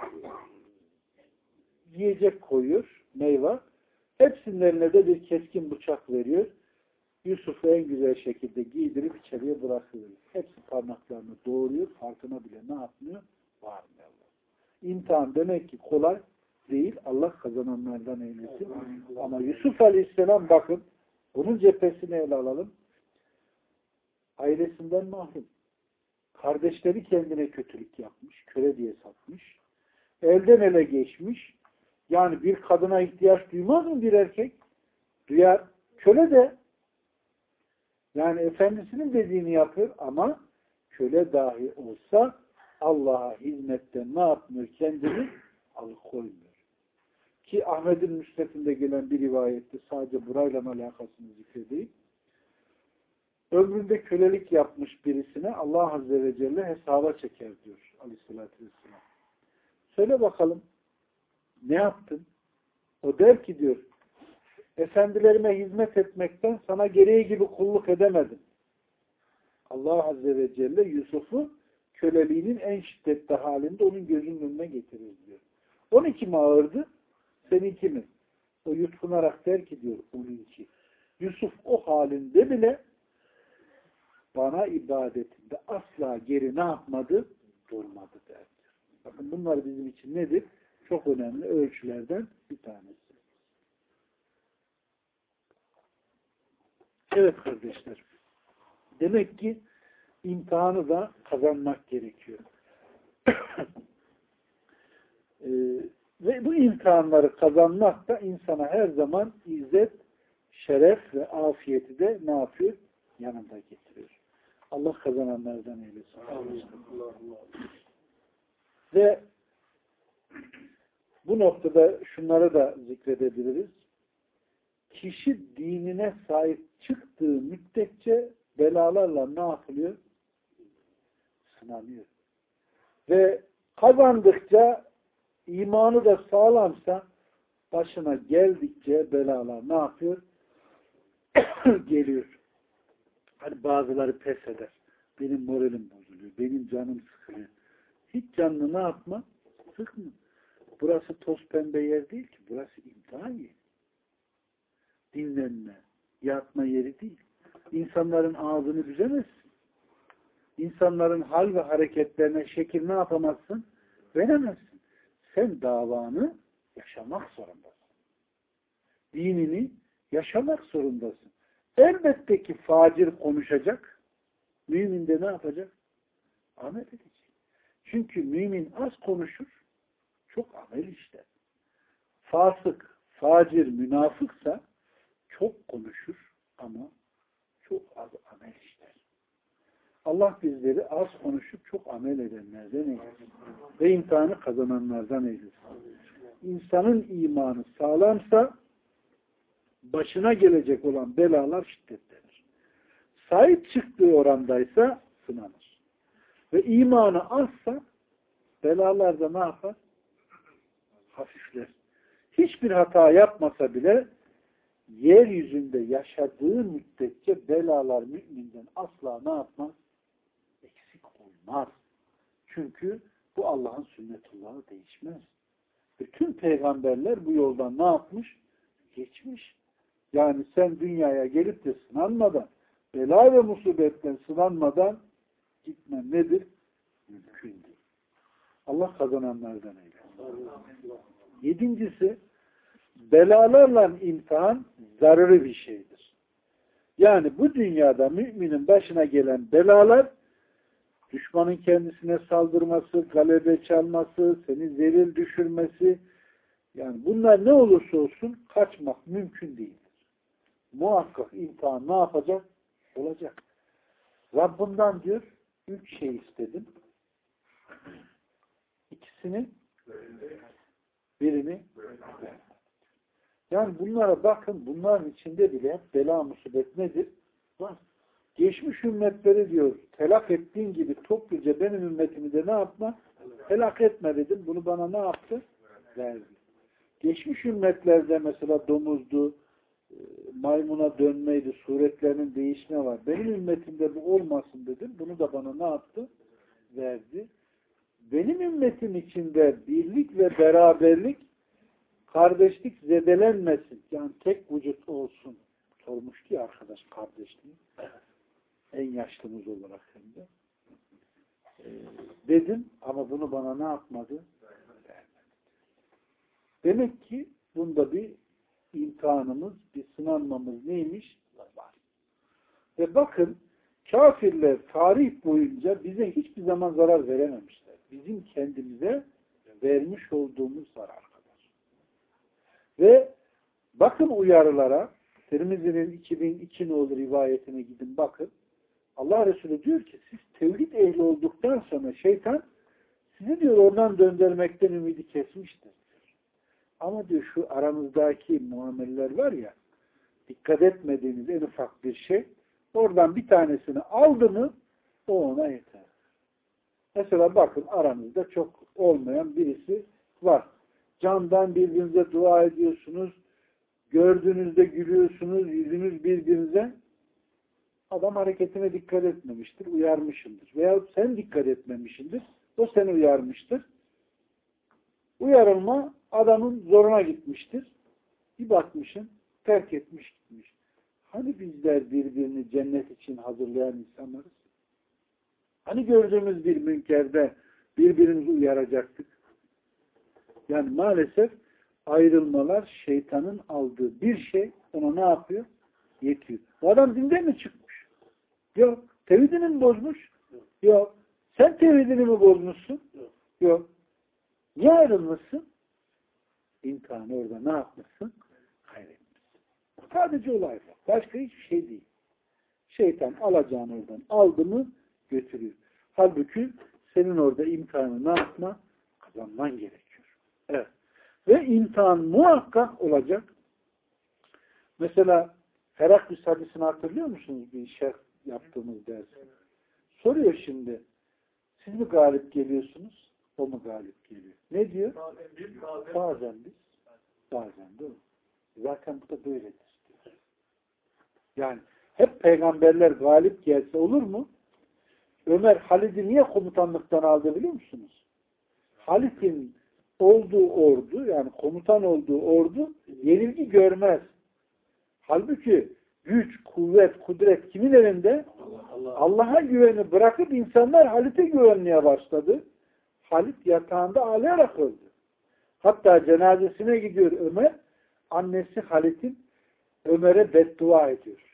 yiyecek koyuyor, meyve. Hepsinin eline de bir keskin bıçak veriyor. Yusuf'u en güzel şekilde giydirip içeriye bırakıyor. Hepsi parmaklarını doğruyor, farkına bile ne yapmıyor? Varmıyorlar. İmtihan demek ki kolay değil. Allah kazananlardan eylesin. Ama Yusuf Aleyhisselam bakın, bunun cephesini ele alalım. Ailesinden mahrum. Kardeşleri kendine kötülük yapmış, köle diye satmış. Elden ele geçmiş. Yani bir kadına ihtiyaç duymaz mı bir erkek? Duyar. Köle de yani efendisinin dediğini yapıyor ama köle dahi olsa Allah'a hizmetten ne yapmıyor? Kendini alıkoymuyor. Ki Ahmet'in Müsned'inde gelen bir rivayette sadece burayla alakasını zikredeyim. Ömründe kölelik yapmış birisine Allah Azze ve Celle hesaba çeker diyor Aleyhisselatü Vesselam. Söyle bakalım ne yaptın? O der ki diyor, efendilerime hizmet etmekten sana gereği gibi kulluk edemedim. Allah Azze ve Celle Yusuf'u köleliğinin en şiddetli halinde onun gözünün önüne getirir diyor. 12 mi ağırdı? Seninki mi? O yutkunarak der ki diyor, onunki. Yusuf o halinde bile bana ibadetinde asla geri ne yapmadı? Durmadı der. Bakın bunlar bizim için nedir? Çok önemli ölçülerden bir tanesi. Evet kardeşler. Demek ki imtihanı da kazanmak gerekiyor. Ve bu imtihanları kazanmak da insana her zaman izzet, şeref ve afiyeti de ne yapıyor? Yanında getiriyor. Allah kazananlardan eylesin. Ve bu noktada şunları da zikredebiliriz. Kişi dinine sahip çıktığı müddetçe belalarla ne yapılıyor? Sınanıyor. Ve kazandıkça imanı da sağlamsa başına geldikçe belalar ne yapıyor? Geliyor. Hani bazıları pes eder. Benim moralim bozuluyor. Benim canım sıkılıyor. Hiç canını ne yapma? Sıkma. Burası toz pembe yer değil ki. Burası imtihan yeri. Dinlenme, yatma yeri değil. İnsanların ağzını büzemezsin. İnsanların hal ve hareketlerine şekil ne yapamazsın? Veremezsin. Sen davanı yaşamak zorundasın. Dinini yaşamak zorundasın. Elbette ki facir konuşacak. Mümin de ne yapacak? Amel edecek. Çünkü mümin az konuşur, çok amel işler. Fasık, facir, münafıksa çok konuşur ama çok az amel işler. Allah bizleri az konuşup çok amel edenlerden eylesin. Ve imtihanı kazananlardan eylesin. İnsanın imanı sağlamsa başına gelecek olan belalar şiddetlenir. Sahip çıktığı orandaysa sınanır. Ve imanı azsa belalar da ne yapar? Hafifler. Hiçbir hata yapmasa bile yeryüzünde yaşadığı müddetçe belalar müminden asla ne yapmaz? Eksik olmaz. Çünkü bu Allah'ın sünnetullahı değişmez. Bütün peygamberler bu yoldan ne yapmış? Geçmiş. Yani sen dünyaya gelip de sınanmadan, bela ve musibetten sınanmadan gitmen nedir? Mümkün değil. Allah kazananlardan eylesin. Yedincisi, belalarla imtihan zararlı bir şeydir. Yani bu dünyada müminin başına gelen belalar, düşmanın kendisine saldırması, galebe çalması, seni zelil düşürmesi, yani bunlar ne olursa olsun kaçmak mümkün değildir. Muhakkak imtihan ne yapacak? Olacak. Rabbimden diyor, 3 şey istedim. İkisini, birini vermedi. Yani bunlara bakın, bunların içinde bile bela musibet nedir? Var. Geçmiş ümmetleri diyor, telak ettiğin gibi topluca benim ümmetimi de ne yapma? Helak etme dedim. Bunu bana ne yaptı? Verdi. Geçmiş ümmetlerde mesela domuzdu, maymuna dönmeydi, suretlerinin değişme var. Benim ümmetimde bu olmasın dedim. Bunu da bana ne yaptı? Verdi. Benim ümmetim içinde birlik ve beraberlik, kardeşlik zedelenmesin. Yani tek vücut olsun. Sormuştu ya arkadaş kardeşliği. En yaşlımız olarak hem de. Dedim ama bunu bana ne yapmadı? Vermedi. Demek ki bunda bir imtihanımız, bir sınanmamız neymiş? Var. Ve bakın kafirler tarih boyunca bize hiçbir zaman zarar verememişler. Bizim kendimize vermiş olduğumuz zarar kadar. Ve bakın uyarılara, Tirmizi'nin 2002 nolu rivayetine gidin bakın. Allah Resulü diyor ki siz tevhid ehli olduktan sonra şeytan sizi diyor oradan döndürmekten ümidi kesmiştir. Ama diyor şu aramızdaki muameleler var ya, dikkat etmediğiniz en ufak bir şey, oradan bir tanesini aldı mı o ona yeter. Mesela bakın aranızda çok olmayan birisi var. Candan birbirinize dua ediyorsunuz, gördüğünüzde gülüyorsunuz, yüzünüz birbirinize. Adam hareketine dikkat etmemiştir, uyarmışındır. Veya sen dikkat etmemişindir, o seni uyarmıştır. Uyarılma adamın zoruna gitmiştir. Bir bakmışsın, terk etmiş gitmiş. Hani bizler birbirini cennet için hazırlayan insanlarız? Hani gördüğümüz bir münkerde birbirimizi uyaracaktık? Yani maalesef ayrılmalar şeytanın aldığı bir şey ona ne yapıyor? Yetiyor. Bu adam dinden mi çıkmış? Yok. Tevhidini mi bozmuş? Yok. Sen tevhidini mi bozmuşsun? Yok. Niye ayrılmışsın? İmtihanı orada ne yapmışsın? Kaybetmişsin. Sadece olay var. Başka hiçbir şey değil. Şeytan alacağını oradan aldı mı götürüyor. Halbuki senin orada imtihanı ne yapma? Kazanman gerekiyor. Evet. Ve imtihan muhakkak olacak. Mesela Heraklus hadisini hatırlıyor musunuz? Bir şerh yaptığımız ders. Soruyor şimdi. Siz mi galip geliyorsunuz? O mu galip geliyor? Ne diyor? Bazen biz, bazen de o. Zaten bu da böyledir diyor. Yani hep peygamberler galip gelse olur mu? Ömer Halid'i niye komutanlıktan aldı biliyor musunuz? Halid'in olduğu ordu, yani komutan olduğu ordu yenilgi görmez. Halbuki güç, kuvvet, kudret kimin elinde? Allah'a güveni bırakıp insanlar Halid'e güvenmeye başladı. Halid yatağında ağlayarak öldü. Hatta cenazesine gidiyor Ömer. Annesi Halid'in Ömer'e beddua ediyor.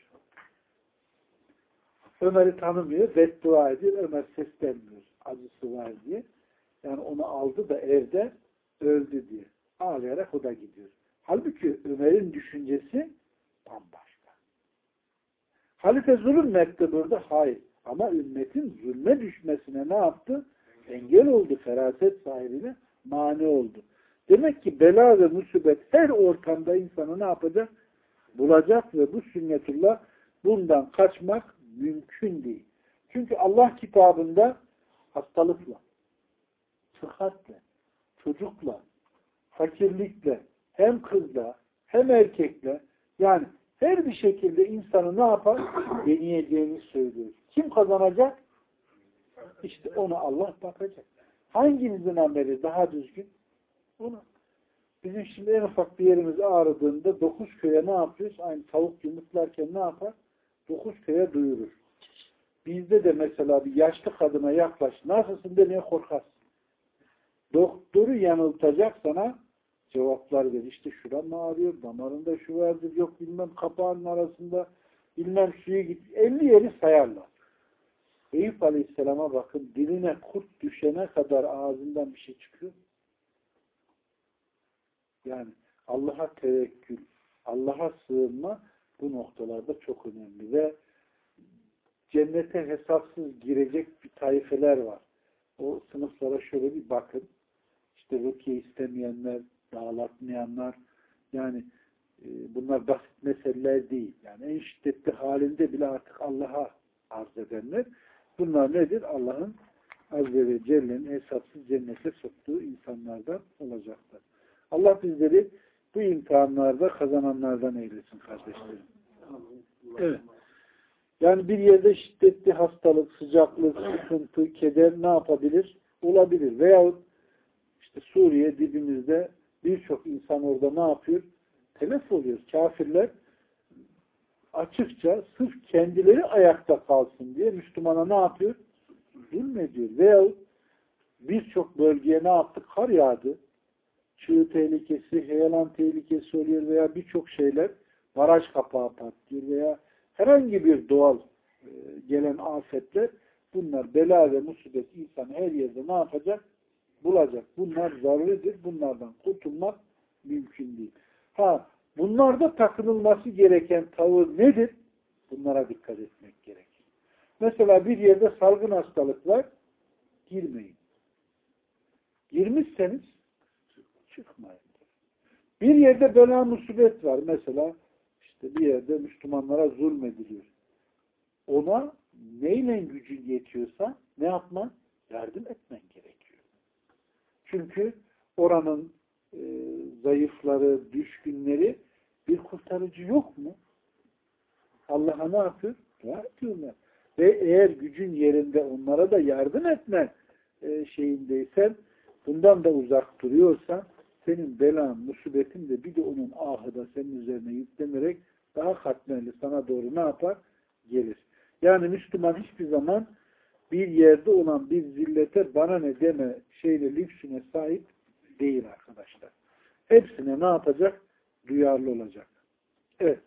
Ömer'i tanımıyor, beddua ediyor. Ömer seslenmiyor. Acısı var diye. Yani onu aldı da evde öldü diye. Ağlayarak o da gidiyor. Halbuki Ömer'in düşüncesi bambaşka. Halife zulüm mü etti burada? Hayır. Ama ümmetin zulme düşmesine ne yaptı? Engel oldu. Feraset sahibine mani oldu. Demek ki bela ve musibet her ortamda insanı ne yapacak? Bulacak ve bu sünnetullah, bundan kaçmak mümkün değil. Çünkü Allah kitabında hastalıkla, sıhhatle, çocukla, fakirlikle, hem kızla hem erkekle, yani her bir şekilde insanı ne yapar? Deneyeceğini söylüyor. Kim kazanacak? İşte ona Allah bakacak. Hangimizin ameli daha düzgün? Ona. Bizim şimdi en ufak bir yerimiz ağrıdığında 9 köye ne yapıyoruz? Aynı tavuk yumurtlarken ne yapar? 9 köye duyurur. Bizde de mesela bir yaşlı kadına yaklaş, nasılsın demeye korkarsın. Doktoru yanıltacak sana cevaplar ver. İşte şuran mı ağrıyor, damarında şu vardır, yok bilmem kapağının arasında, bilmem suyu git. 50 yeri sayarlar. Eyüp Aleyhisselam'a bakın, diline kurt düşene kadar ağzından bir şey çıkıyor. Yani Allah'a tevekkül, Allah'a sığınma bu noktalarda çok önemli ve cennete hesapsız girecek bir taifeler var. O sınıflara şöyle bir bakın. İşte rukiye istemeyenler, dağlatmayanlar, yani bunlar basit meseleler değil. Yani en şiddetli halinde bile artık Allah'a arz edenler. Bunlar nedir? Allah'ın Azze ve Celle'nin hesapsız cennete soktuğu insanlardan olacaklar. Allah bizleri bu imtihanlarda kazananlardan eylesin kardeşlerim. Evet. Yani bir yerde şiddetli hastalık, sıcaklık, sıkıntı, keder ne yapabilir? Olabilir. Veyahut işte Suriye dibimizde birçok insan orada ne yapıyor? Telef oluyor. Kafirler açıkça sırf kendileri ayakta kalsın diye Müslümana ne yapıyor? Zulmediyor. Veyahut birçok bölgeye ne yaptı? Kar yağdı. Çığ tehlikesi, heyelan tehlikesi oluyor veya birçok şeyler, baraj kapağı patlıyor veya herhangi bir doğal gelen afetler, bunlar bela ve musibet insan her yerde ne yapacak? Bulacak. Bunlar zaruridir. Bunlardan kurtulmak mümkün değil. Bunlarda takınılması gereken tavır nedir? Bunlara dikkat etmek gerekir. Mesela bir yerde salgın hastalık var, girmeyin. Girmişseniz çıkmayın. Bir yerde bela musibet var. Mesela işte bir yerde Müslümanlara zulmediliyor. Ona neyle gücün yetiyorsa ne yapman? Yardım etmen gerekiyor. Çünkü oranın zayıfları, düşkünleri, bir kurtarıcı yok mu? Allah'a ne yapıyor? Var diyorlar. Ve eğer gücün yerinde onlara da yardım etme şeyindeysen, bundan da uzak duruyorsan, senin belan, musibetin de bir de onun ahı da senin üzerine yüklenerek daha katmerli sana doğru ne yapar? Gelir. Yani Müslüman hiçbir zaman bir yerde olan bir zillete bana ne deme şeyle lüksüne sahip değil arkadaşlar. Hepsine ne yapacak? Duyarlı olacak. Evet.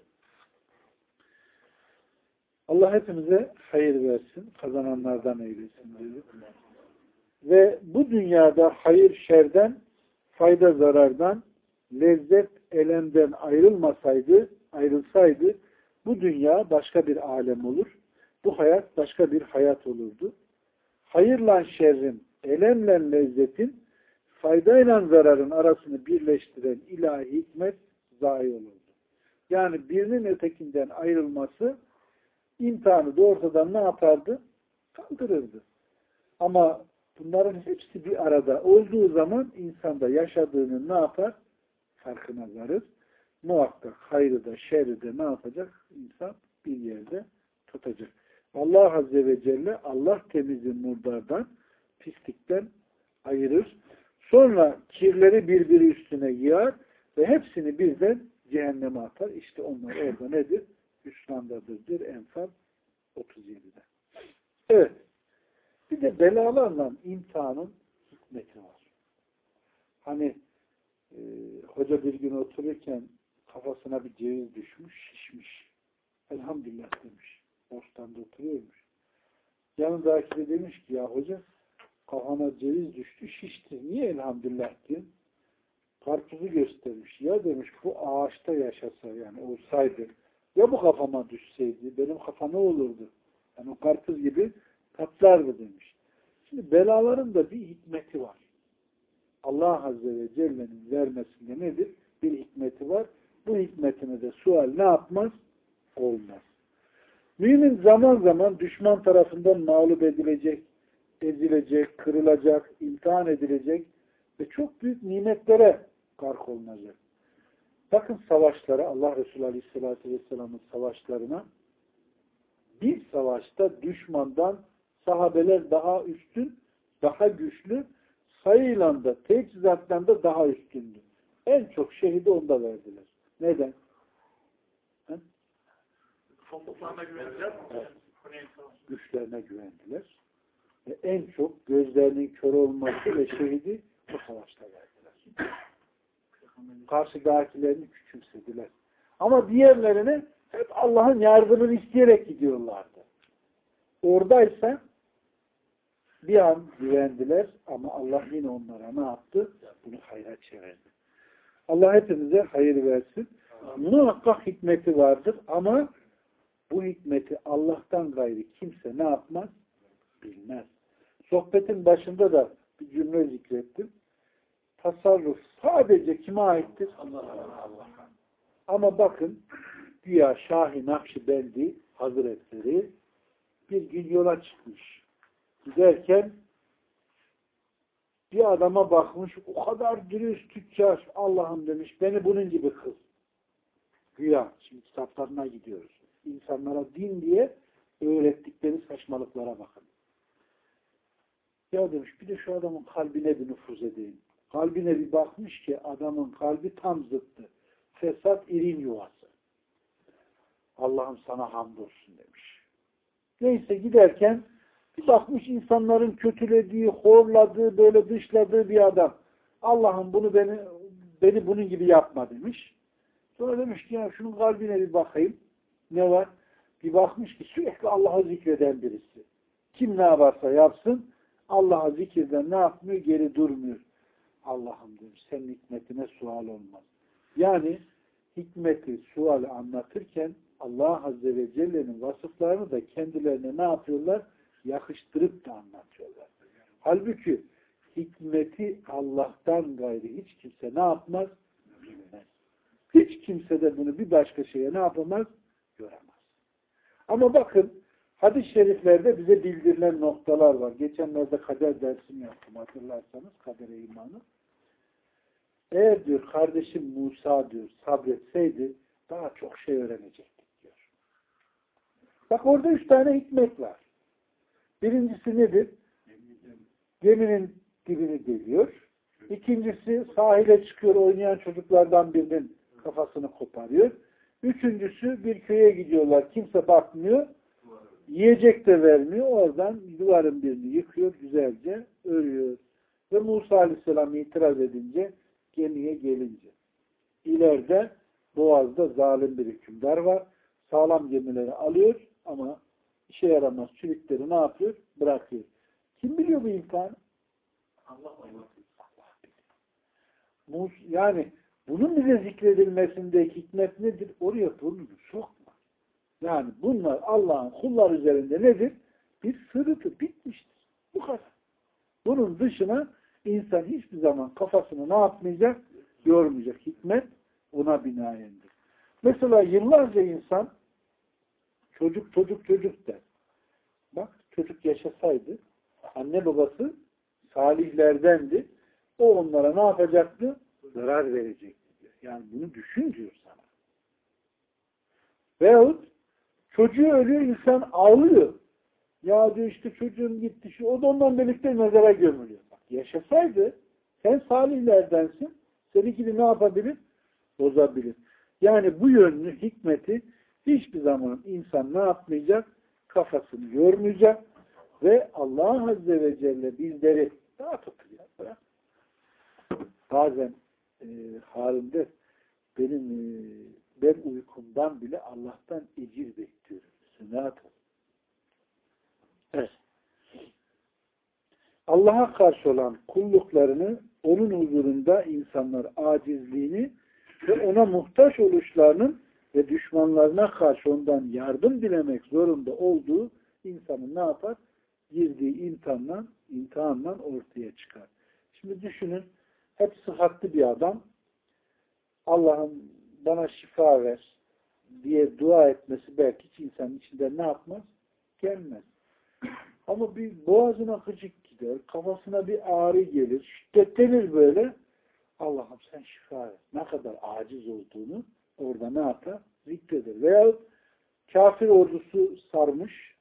Allah hepimize hayır versin. Kazananlardan eylesin diyor. Ve bu dünyada hayır şerden, fayda zarardan, lezzet elemden ayrılsaydı bu dünya başka bir alem olur. Bu hayat başka bir hayat olurdu. Hayırla şerrin, elemle lezzetin, faydayla zararın arasını birleştiren ilahi hikmet zayi olurdu. Yani birinin ötekinden ayrılması imtihanı da ortadan ne yapardı? Kaldırırdı. Ama bunların hepsi bir arada olduğu zaman insanda yaşadığını ne yapar? Farkına varır. Muhakkak hayrı da şerri de ne yapacak? İnsan bir yerde tutacak. Allah Azze ve Celle Allah temizi murdardan, pislikten ayırır. Sonra kirleri birbiri üstüne yığar ve hepsini birden cehenneme atar. İşte onlar orada nedir? Hüsrandadır. Enfal 37'de. Evet. Bir de belalarla imtihanın hikmeti var. Hani hoca bir gün otururken kafasına bir ceviz düşmüş, şişmiş. Elhamdülillah demiş. Bostanda oturuyormuş. Yanındaki de demiş ki ya hoca kafana ceviz düştü, şişti. Niye elhamdülillah diyor? Karpuzu göstermiş. Ya demiş bu ağaçta yaşasa yani olsaydı Ya bu kafama düşseydi, benim kafa ne olurdu? Yani o karpuz gibi patlardı demiş. Şimdi belaların da bir hikmeti var. Allah Azze ve Celle'nin vermesinde nedir? Bir hikmeti var. Bu hikmetine de sual ne yapmaz? Olmaz. Mümin zaman zaman düşman tarafından mağlup edilecek, ezilecek, kırılacak, imtihan edilecek ve çok büyük nimetlere gark olunacak. Bakın savaşlara, Allah Resulü Aleyhisselatü Vesselam'ın savaşlarına, bir savaşta düşmandan sahabeler daha üstün, daha güçlü, sayıyla da, teçhizatla da daha üstündü. En çok şehidi onda verdiler. Neden? Evet. Güçlerine güvendiler. Ve en çok gözlerinin kör olması ve şehidi bu savaşta verdiler. Karşıdakilerini küçümsediler. Ama diğerlerini hep Allah'ın yardımını isteyerek gidiyorlardı. Oradaysa bir an güvendiler ama Allah yine onlara ne yaptı? Bunu hayra çevirdi. Allah hepimize hayır versin. Muhakkak hikmeti vardır ama bu hikmeti Allah'tan gayrı kimse ne yapmaz? Bilmez. Sohbetin başında da bir cümle zikrettim. Tasarruf sadece kime aittir? Allah'a. Ama bakın güya Şah-ı Nakşibendi Hazretleri bir gün yola çıkmış. Giderken bir adama bakmış, o kadar dürüst tüccar, Allah'ım demiş, beni bunun gibi kıl. Güya, şimdi kitaplarına gidiyoruz. İnsanlara din diye öğrettikleri saçmalıklara bakın. Ya demiş, bir de şu adamın kalbine bir nüfuz edeyim. Kalbine bir bakmış ki adamın kalbi tam zıttı. Fesat irin yuvası. Allah'ım sana hamdolsun demiş. Neyse giderken bir bakmış insanların kötülediği, horladığı, böyle dışladığı bir adam. Allah'ım beni bunun gibi yapma demiş. Sonra demiş ki ya şunun kalbine bir bakayım. Ne var? Bir bakmış ki sürekli Allah'ı zikreden birisi. Kim ne yaparsa yapsın Allah'ı zikirden ne yapmıyor? Geri durmuyor. Allah'ım demiş senin hikmetine sual olmaz. Yani hikmeti, suali anlatırken Allah Azze ve Celle'nin vasıflarını da kendilerine ne yapıyorlar? Yakıştırıp da anlatıyorlar. Halbuki hikmeti Allah'tan gayrı hiç kimse ne yapmaz? Bilmez. Hiç kimse de bunu bir başka şeye ne yapamaz? Göremez. Ama bakın hadis-i şeriflerde bize bildirilen noktalar var. Geçenlerde kader dersini yaptım hatırlarsanız kadere imanı. Eğer diyor kardeşim Musa diyor sabretseydi daha çok şey öğrenecektik diyor. Bak orada 3 tane hikmet var. Birincisi nedir? Geminin dibini deliyor. İkincisi sahile çıkıyor oynayan çocuklardan birinin kafasını koparıyor. Üçüncüsü bir köye gidiyorlar. Kimse bakmıyor. Yiyecek de vermiyor. Oradan duvarın birini yıkıyor. Güzelce örüyor. Ve Musa Aleyhisselam itiraz edince gemiye gelince. İleride Boğaz'da zalim bir hükümdar var. Sağlam gemileri alıyor ama işe yaramaz çürükleri ne yapıyor? Bırakıyor. Kim biliyor bu imtihanı? Allah biliyor. Yani bunun bize zikredilmesindeki hikmet nedir? Oraya burnunu sokma. Yani bunlar Allah'ın kullar üzerinde nedir? Bir sırrıdır. Bitmiştir. Bu kadar. Bunun dışına insan hiçbir zaman kafasını ne yapmayacak? Yormayacak. Hikmet ona binaendir. Mesela yıllarca insan çocuk der. Bak çocuk yaşasaydı anne babası salihlerdendi. O onlara ne yapacaktı? Zarar verecekti diyor. Yani bunu düşün diyor sana. Veyahut çocuğu ölüyor insan ağlıyor. Ya diyor işte çocuğum gitti. O da ondan birlikte mezara gömülüyor. Bak yaşasaydı sen salihlerdensin. Seninkini ne yapabilir? Bozabilir. Yani bu yönlü hikmeti hiçbir zaman insan ne yapmayacak? Kafasını yormayacak ve Allah Azze ve Celle bizleri daha tutuyor. Bırak. Bazen halinde ben uykumdan bile Allah'tan ecir bekliyorum. Sünnet. Evet. Allah'a karşı olan kulluklarını onun huzurunda insanlar acizliğini ve ona muhtaç oluşlarının ve düşmanlarına karşı ondan yardım dilemek zorunda olduğu insanın ne yapar? Girdiği imtihanla ortaya çıkar. Şimdi düşünün, hep sıhhatli bir adam, Allah'ım bana şifa ver diye dua etmesi belki hiç insanın içinde ne yapmaz? Gelmez. Ama bir boğazına gıcık gider, kafasına bir ağrı gelir, şiddetlenir böyle. Allah'ım sen şifa ver. Ne kadar aciz olduğunu orada ne yapar? Zikreder. Veya kafir ordusu sarmış,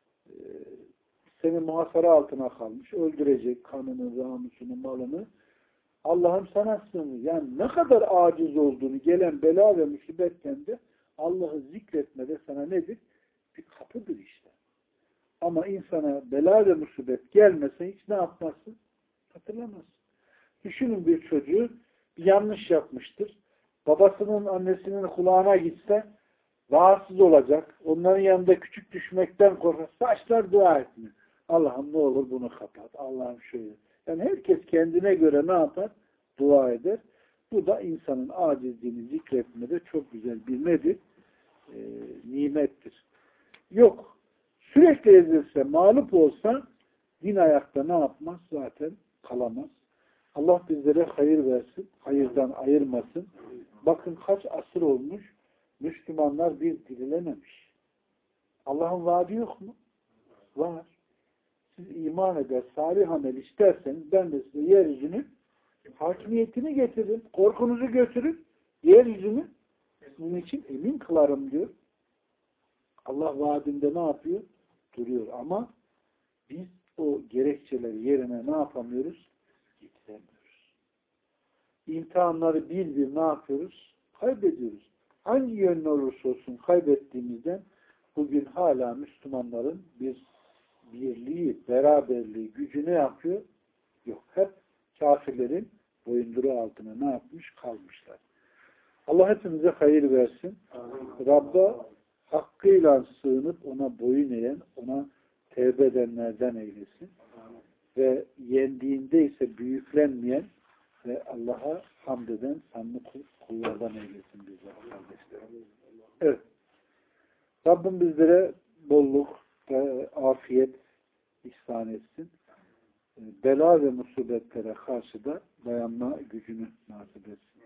seni muhasara altına kalmış, öldürecek kanını, namusunu, malını. Allah'ım sana sığınır. Yani ne kadar aciz olduğunu gelen bela ve musibetten de Allah'ı zikretmede sana nedir? Bir kapıdır işte. Ama insana bela ve musibet gelmese hiç ne yapmazsın? Hatırlamazsın. Düşünün, bir çocuğu bir yanlış yapmıştır. Babasının, annesinin kulağına gitse rahatsız olacak. Onların yanında küçük düşmekten korkar. Saçlar dua etmiyor. Allah'ım ne olur bunu kapat. Allah'ım şöyle. Yani herkes kendine göre ne yapar? Dua eder. Bu da insanın acizliğini zikretmede çok güzel bir nedir? Nimettir. Yok. Sürekli ezilse, mağlup olsa din ayakta ne yapmaz? Zaten kalamaz. Allah bizlere hayır versin. Hayırdan ayırmasın. Bakın kaç asır olmuş. Müslümanlar bir dirilememiş. Allah'ın vaadi yok mu? Var. Siz iman eder, salih amel isterseniz ben de size yeryüzünü hakimiyetini getirin. Korkunuzu götürün. Yeryüzünü sizin için emin kılarım diyor. Allah vaadinde ne yapıyor? Duruyor. Ama biz o gerekçeleri yerine ne yapamıyoruz? Getiremiyoruz. İmtihanları bir ne yapıyoruz? Kaybediyoruz. Hangi yönlü olursa olsun kaybettiğimizden bugün hala Müslümanların bir birliği, beraberliği, gücü ne yapıyor? Yok. Hep kafirlerin boyunduruğu altına ne yapmış? Kalmışlar. Allah hepimize hayır versin. Rabb'a hakkıyla sığınıp ona boyun eğen, ona tevbe edenlerden eylesin. Ve yendiğinde ise büyüklenmeyen ve Allah'a hamd eden sanlı kullardan eylesin bizler kardeşlerim. Evet. Rabbim bizlere bolluk ve afiyet ihsan etsin. Bela ve musibetlere karşı da dayanma gücünü nasip etsin.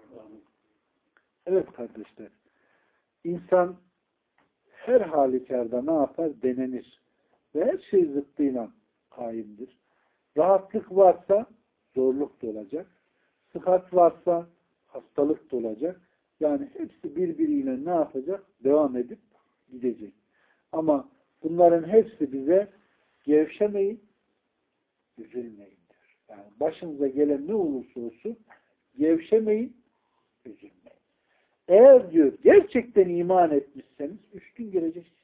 Evet kardeşler. İnsan her halükarda ne yapar? Denenir. Ve her şey zıttıyla kaimdir. Rahatlık varsa zorluk da olacak. Sıhhat varsa hastalık da olacak. Yani hepsi birbiriyle ne yapacak? Devam edip gidecek. Ama bunların hepsi bize gevşemeyin, üzülmeyin diyor. Yani başınıza gelen ne olursa olsun gevşemeyin, üzülmeyin. Eğer diyor gerçekten iman etmişseniz üstün geleceksiniz.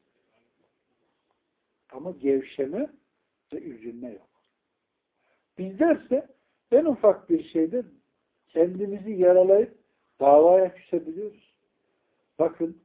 Ama gevşeme ve üzülme yok. Bizlerse en ufak bir şeyde kendimizi yaralayıp davaya küsebiliyoruz. Bakın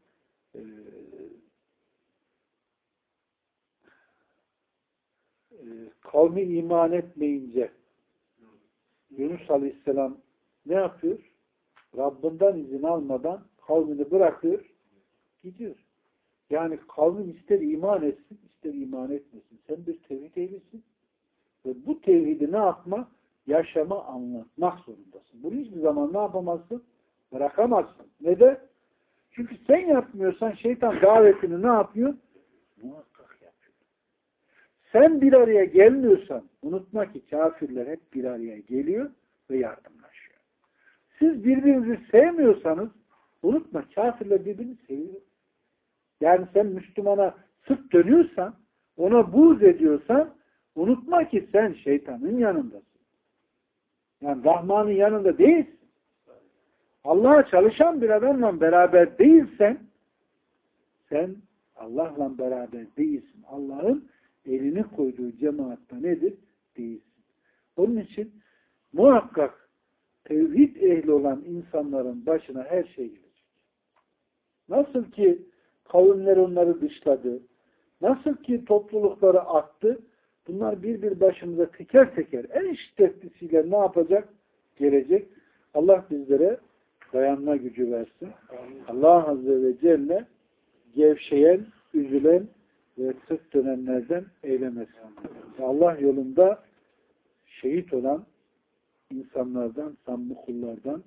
kavmi iman etmeyince Yunus Aleyhisselam ne yapıyor? Rabbinden izin almadan kavmini bırakıyor, gidiyor. Yani kavmin ister iman etsin, ister iman etmesin. Sen bir tevhid ehlisin ve bu tevhidi ne yapma? Yaşama, anlatmak zorundasın. Bunu hiçbir zaman ne yapamazsın? Bırakamazsın. Neden? Çünkü sen yapmıyorsan şeytan davetini ne yapıyor? Muhakkak yapıyor. Sen bir araya gelmiyorsan unutma ki kafirler hep bir araya geliyor ve yardımlaşıyor. Siz birbirinizi sevmiyorsanız unutma kafirler birbirini seviyor. Yani sen Müslümana sırt dönüyorsan, ona buğz ediyorsan unutma ki sen şeytanın yanındasın. Yani Rahman'ın yanında değilsin. Allah'a çalışan bir adamla beraber değilsen sen Allah'la beraber değilsin. Allah'ın elini koyduğu cemaatta nedir? Değilsin. Onun için muhakkak tevhid ehli olan insanların başına her şey gelecek. Nasıl ki kavimler onları dışladı, nasıl ki toplulukları attı, bunlar bir başımıza teker teker en şiddetlisiyle ne yapacak? Gelecek. Allah bizlere dayanma gücü versin. Allah Azze ve Celle gevşeyen, üzülen ve sırt dönenlerden eylemesin. Allah yolunda şehit olan insanlardan, samimi kullardan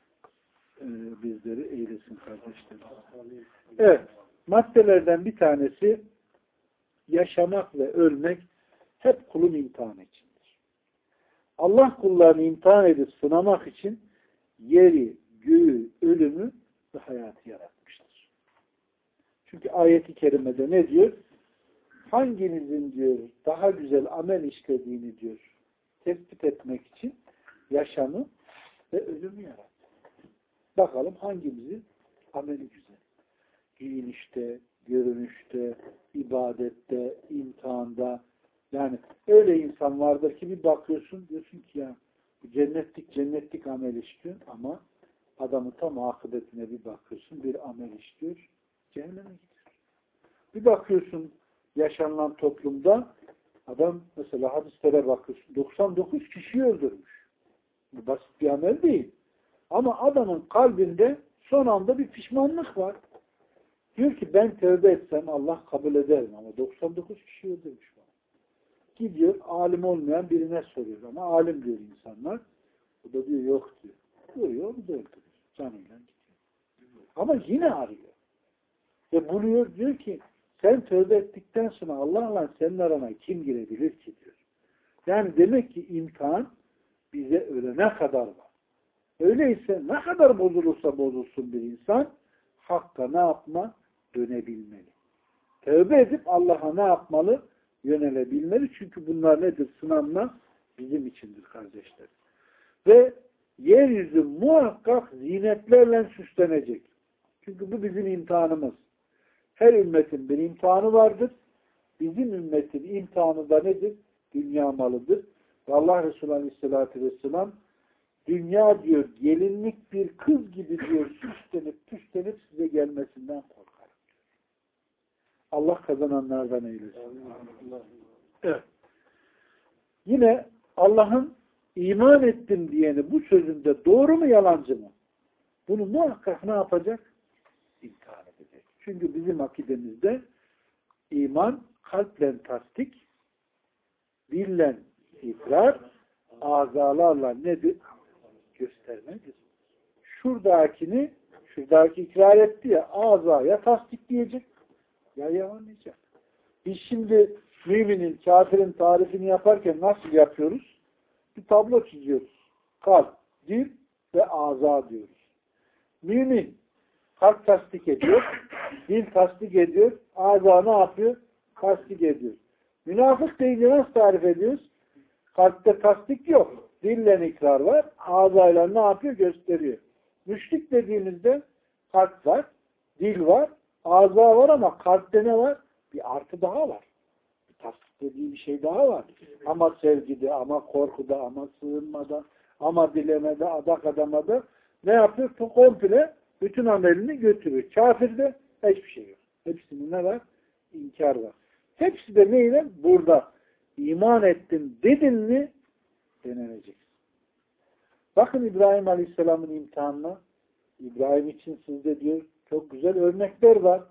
bizleri eylesin kardeşlerim. Evet, maddelerden bir tanesi yaşamak ve ölmek hep kulun imtihanı içindir. Allah kullarını imtihan edip sınamak için yeri, göğü, ölümü ve hayatı yaratmıştır. Çünkü ayet-i kerimede ne diyor? Hanginizin diyor daha güzel amel işlediğini diyor tespit etmek için yaşamı ve ölümü yarattı. Bakalım hangimizin ameli güzel. Giyinişte, görünüşte, ibadette, imtihanda. Yani öyle insan vardır ki bir bakıyorsun diyorsun ki ya cennetlik amel işliyor ama adamın tam akıbetine bir bakıyorsun bir amel işliyor cehenneme gidiyor. Bir bakıyorsun yaşanılan toplumda adam mesela hadislere bakıyorsun 99 kişiyi öldürmüş. Bu basit bir amel değil. Ama adamın kalbinde son anda bir pişmanlık var. Diyor ki ben tövbe etsem Allah kabul ederim ama 99 kişi öldürmüş bana. Gidiyor alim olmayan birine soruyor ama alim diyor insanlar. O da diyor yok diyor. Vuruyor onu da öldürüyor. Canıyla gidiyor. Ama yine arıyor. Ve buluyor diyor ki sen tövbe ettikten sonra Allah'la senin arana kim girebilir ki diyor. Yani demek ki imtihan bize ölene kadar var. Öyleyse ne kadar bozulursa bozulsun bir insan hakka ne yapma? Dönebilmeli. Tövbe edip Allah'a ne yapmalı? Yönelebilmeli. Çünkü bunlar nedir? Sınavlar bizim içindir kardeşler. Ve yeryüzü muhakkak zinetlerle süslenecek. Çünkü bu bizim imtihanımız. Her ümmetin bir imtihanı vardır. Bizim ümmetin imtihanı da nedir? Dünya malıdır. Ve Allah Resulü Aleyhisselatü Vesselam dünya diyor gelinlik bir kız gibi diyor süslenip size gelmesinden korkarım. Allah kazananlardan eylesin. Evet. Yine Allah'ın iman ettim diyeni bu sözünde doğru mu yalancı mı? Bunu muhakkak ne yapacak? İmtihan edecek. Çünkü bizim akidemizde iman kalple tasdik, dille ikrar, azalarla nedir? Göstermedir. Şuradaki ikrar etti ya ağza ya tasdikleyecek ya yalanlayacak. Biz şimdi müminin, kafirin tarifini yaparken nasıl yapıyoruz? Bir tablo çiziyoruz. Kalp, dil ve ağza diyoruz. Mümin kalp tasdik ediyor, dil tasdik ediyor, ağza ne yapıyor? Tasdik ediyor. Münafık deyince nasıl tarif ediyoruz? Kalpte tasdik yok. Dille ikrar var. Ağzayla ne yapıyor? Gösteriyor. Müşrik dediğimizde kalp var, dil var, ağza var ama kalpte ne var? Bir artı daha var. Bir tasdik dediği bir şey daha var. Ama sevgide, ama korkuda, ama sığınmada, ama dilemede, adak adamada ne yapıyor? Komple bütün amelini götürüyor. Kafirde hiçbir şey yok. Hepsinin ne var? İnkar var. Hepsi de neyle? Burada iman ettim dedin mi denenecek. Bakın İbrahim Aleyhisselam'ın imtihanına. İbrahim için sizde diyor çok güzel örnekler var.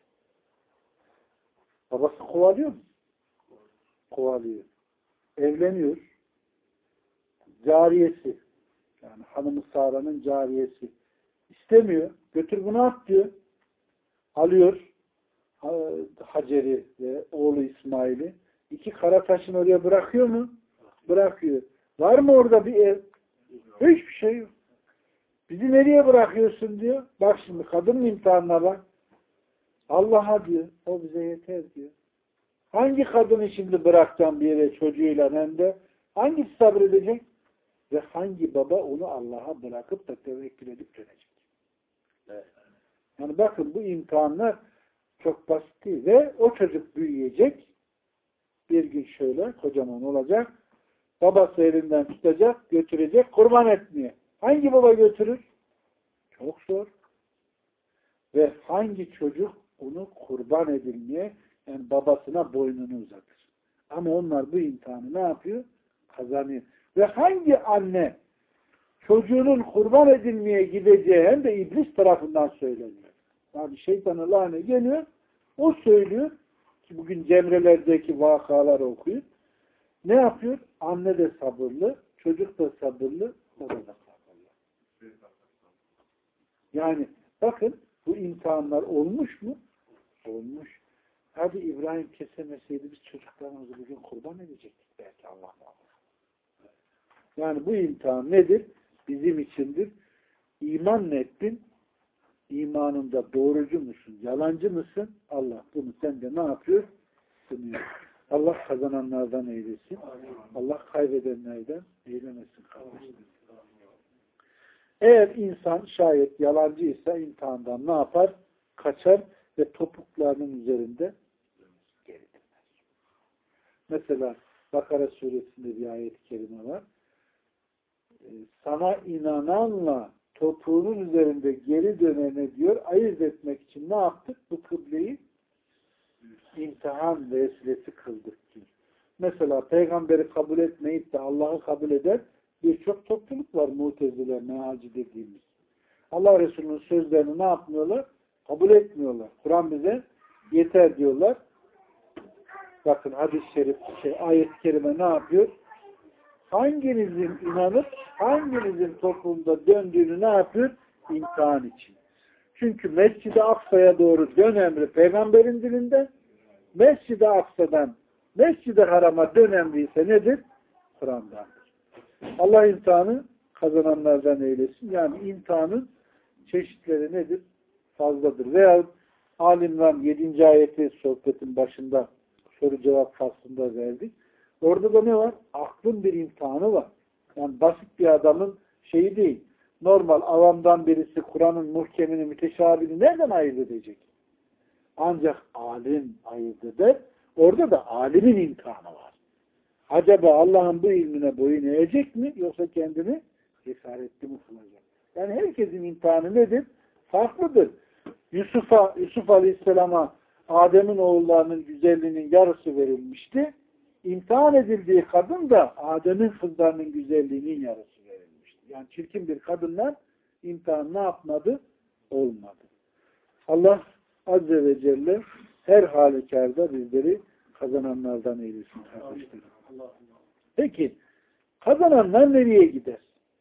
Babası kovalıyor mu? Kovalıyor. Evleniyor. Cariyesi. Yani hanımı Sara'nın cariyesi. İstemiyor. Götür bunu at diyor. Alıyor. Hacer'i ve oğlu İsmail'i. 2 kara taşın oraya bırakıyor mu? Bırakıyor. Var mı orada bir ev? Hiçbir şey yok. Bizi nereye bırakıyorsun diyor. Bak şimdi kadının imtihanına bak. Allah'a diyor. O bize yeter diyor. Hangi kadını şimdi bırakacağım bir yere çocuğuyla hem de hangisi sabredecek? Ve hangi baba onu Allah'a bırakıp da tevekkül edip dönecek? Evet. Yani bakın bu imtihanlar çok basit değil. Ve o çocuk büyüyecek. Bir gün şöyle kocaman olacak. Babası elinden tutacak, götürecek, kurban etmeye. Hangi baba götürür? Çok zor. Ve hangi çocuk onu kurban edilmeye, yani babasına boynunu uzatır. Ama onlar bu imtihanı ne yapıyor? Kazanıyor. Ve hangi anne çocuğunun kurban edilmeye gideceği hem de iblis tarafından söyleniyor. Yani şeytanın lanı geliyor, o söylüyor ki bugün cemrelerdeki vakaları okuyor. Ne yapıyor? Anne de sabırlı, çocuk da sabırlı, baba da sabırlı. Yani bakın bu imtihanlar olmuş mu? Olmuş. Hadi İbrahim kesemeseydi biz çocuklarımızı bugün kurban edecektik belki Allah'tan. Yani bu imtihan nedir? Bizim içindir. İman mı ettin? İmanında doğrucu musun? Yalancı mısın? Allah bunu sende ne yapıyor? Sınıyor. Allah kazananlardan eylesin. Allah kaybedenlerden eylemesin kardeşlerim. Eğer insan şayet yalancıysa imtihandan ne yapar? Kaçar ve topuklarının üzerinde geri döner. Mesela Bakara suresinde bir ayet-i kerime var. Sana inananla topuğunun üzerinde geri dönene diyor, ayırt etmek için ne yaptık? Bu kıbleyi imtihan vesilesi kıldık diyor. Mesela peygamberi kabul etmeyip de Allah'ı kabul eden birçok topluluk var, Mu'tezile, Mealci dediğimiz. Allah Resulü'nün sözlerini ne yapmıyorlar? Kabul etmiyorlar. Kur'an bize yeter diyorlar. Bakın hadis-i şerif, ayet-i kerime ne yapıyor? Hanginizin inanıp hanginizin toplumda döndüğünü ne yapıyor? İmtihan için. Çünkü Mescid-i Aksa'ya doğru dön emri peygamberin dilinden, Mescid-i Aksa'dan Mescid-i Haram'a dön emri ise nedir? Kur'an'dandır. Allah imtihanı kazananlardan eylesin. Yani imtihanın çeşitleri nedir? Fazladır. Veya Al-İmran 7. ayeti sohbetin başında soru cevap faslında verdik. Orada da ne var? Aklın bir imtihanı var. Yani basit bir adamın şeyi değil. Normal avamdan birisi Kur'an'ın muhkemini, müteşabihini nereden ayırt edecek? Ancak alim ayırt eder. Orada da alimin imtihanı var. Acaba Allah'ın bu ilmine boyun eğecek mi? Yoksa kendini cesaretli mi kılacak? Yani herkesin imtihanı nedir? Farklıdır. Yusuf Aleyhisselam'a Adem'in oğullarının güzelliğinin yarısı verilmişti. İmtihan edildiği kadın da Adem'in kızlarının güzelliğinin yarısı verilmişti. Yani çirkin bir kadınlar imtihan ne yapmadı? Olmadı. Allah Azze ve Celle her halükarda bizleri kazananlardan eylesin kardeşlerim. Peki kazananlar nereye gider?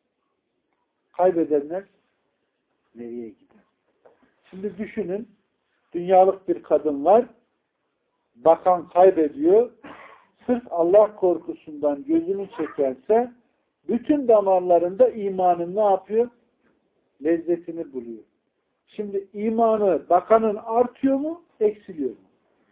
Kaybedenler nereye gider? Şimdi düşünün, dünyalık bir kadın var, bakan kaybediyor, sırf Allah korkusundan gözünü çekerse bütün damarlarında imanın ne yapıyor? Lezzetini buluyor. Şimdi imanı bakanın artıyor mu? Eksiliyor mu?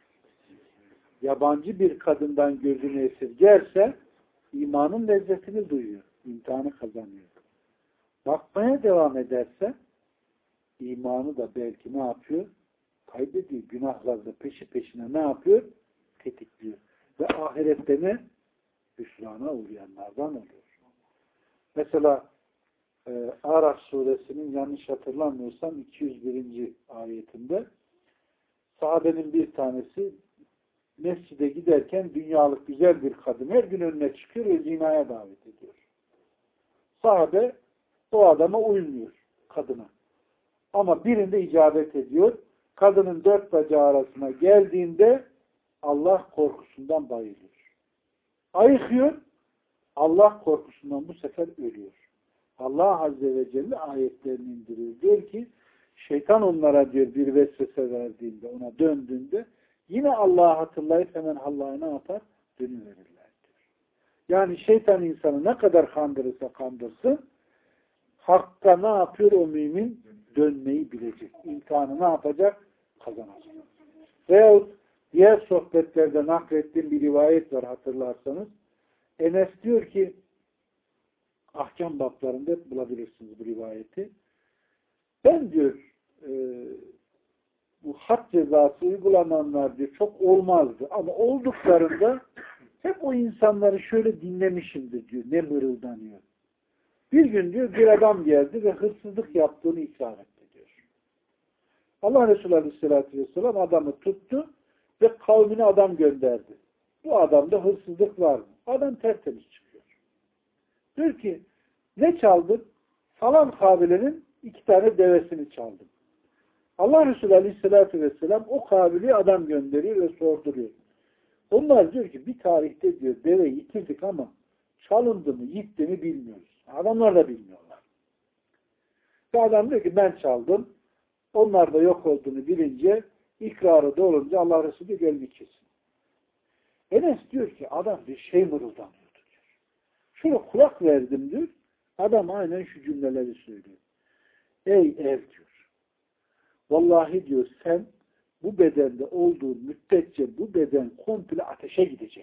Yabancı bir kadından gözünü esirgerse imanın lezzetini duyuyor. İmtihanı kazanıyor. Bakmaya devam ederse imanı da belki ne yapıyor? Kaybediyor. Günahlarda peşi peşine ne yapıyor? Tetikliyor. Ve ahirette ne? Hüsrana uğrayanlardan oluyor. Mesela Araf suresinin yanlış hatırlamıyorsam 201. ayetinde sahabenin bir tanesi mescide giderken dünyalık güzel bir kadın her gün önüne çıkıyor ve zinaya davet ediyor. Sahabe o adama uymuyor, kadına. Ama birinde icabet ediyor. Kadının dört bacağı arasına geldiğinde Allah korkusundan bayılıyor. Ayıkıyor. Allah korkusundan bu sefer ölüyor. Allah Azze ve Celle ayetlerini indiriyor. Diyor ki şeytan onlara diyor bir vesvese verdiğinde, ona döndüğünde yine Allah'ı hatırlayıp hemen Allah'a ne yapar? Dönüverirler diyor. Yani şeytan insanı ne kadar kandırırsa kandırsın hakka ne yapıyor o mümin? Dönmeyi bilecek. İmtihanı ne yapacak? Kazanacak. Veyahut diğer sohbetlerde naklettiğim bir rivayet var hatırlarsanız. Enes diyor ki ahkam bablarında bulabilirsiniz bu rivayeti. Ben diyor bu had cezası uygulananlar diyor çok olmazdı. Ama olduklarında hep o insanları şöyle dinlemişimdir diyor. Ne mırıldanıyor. Bir gün diyor bir adam geldi ve hırsızlık yaptığını ikrar etti diyor. Allah Resulü Aleyhisselatü Vesselam adamı tuttu ve kavmine adam gönderdi. Bu adamda hırsızlık var mı? Adam tertemiz çıkıyor. Diyor ki ne çaldın? Falan kabilenin 2 tane devesini çaldım. Allah Resulü Aleyhisselatü Vesselam o kabili adam gönderiyor ve sorduruyor. Onlar diyor ki bir tarihte diyor deveyi yitirdik ama çalındı mı gitti mi bilmiyoruz. Adamlar da bilmiyorlar. Ve adam diyor ki ben çaldım. Onlar da yok olduğunu bilince ikrarı da olunca Allah Resulü diyor gel bir kesin. Enes diyor ki adam bir şey mırıldanıyordu diyor. Şuna kulak verdim diyor. Adam aynen şu cümleleri söylüyor. Ey ev diyor. Vallahi diyor sen bu bedende olduğun müddetçe bu beden komple ateşe gidecek.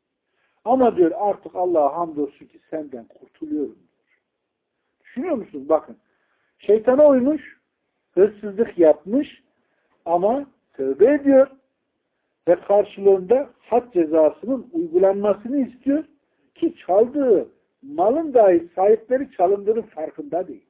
Ama diyor artık Allah'a hamdolsun ki senden kurtuluyorum diyor. Düşünüyor musunuz? Bakın. Şeytana uymuş, hırsızlık yapmış ama tövbe ediyor ve karşılığında had cezasının uygulanmasını istiyor ki çaldığı malın dahi sahipleri çalındığının farkında değil.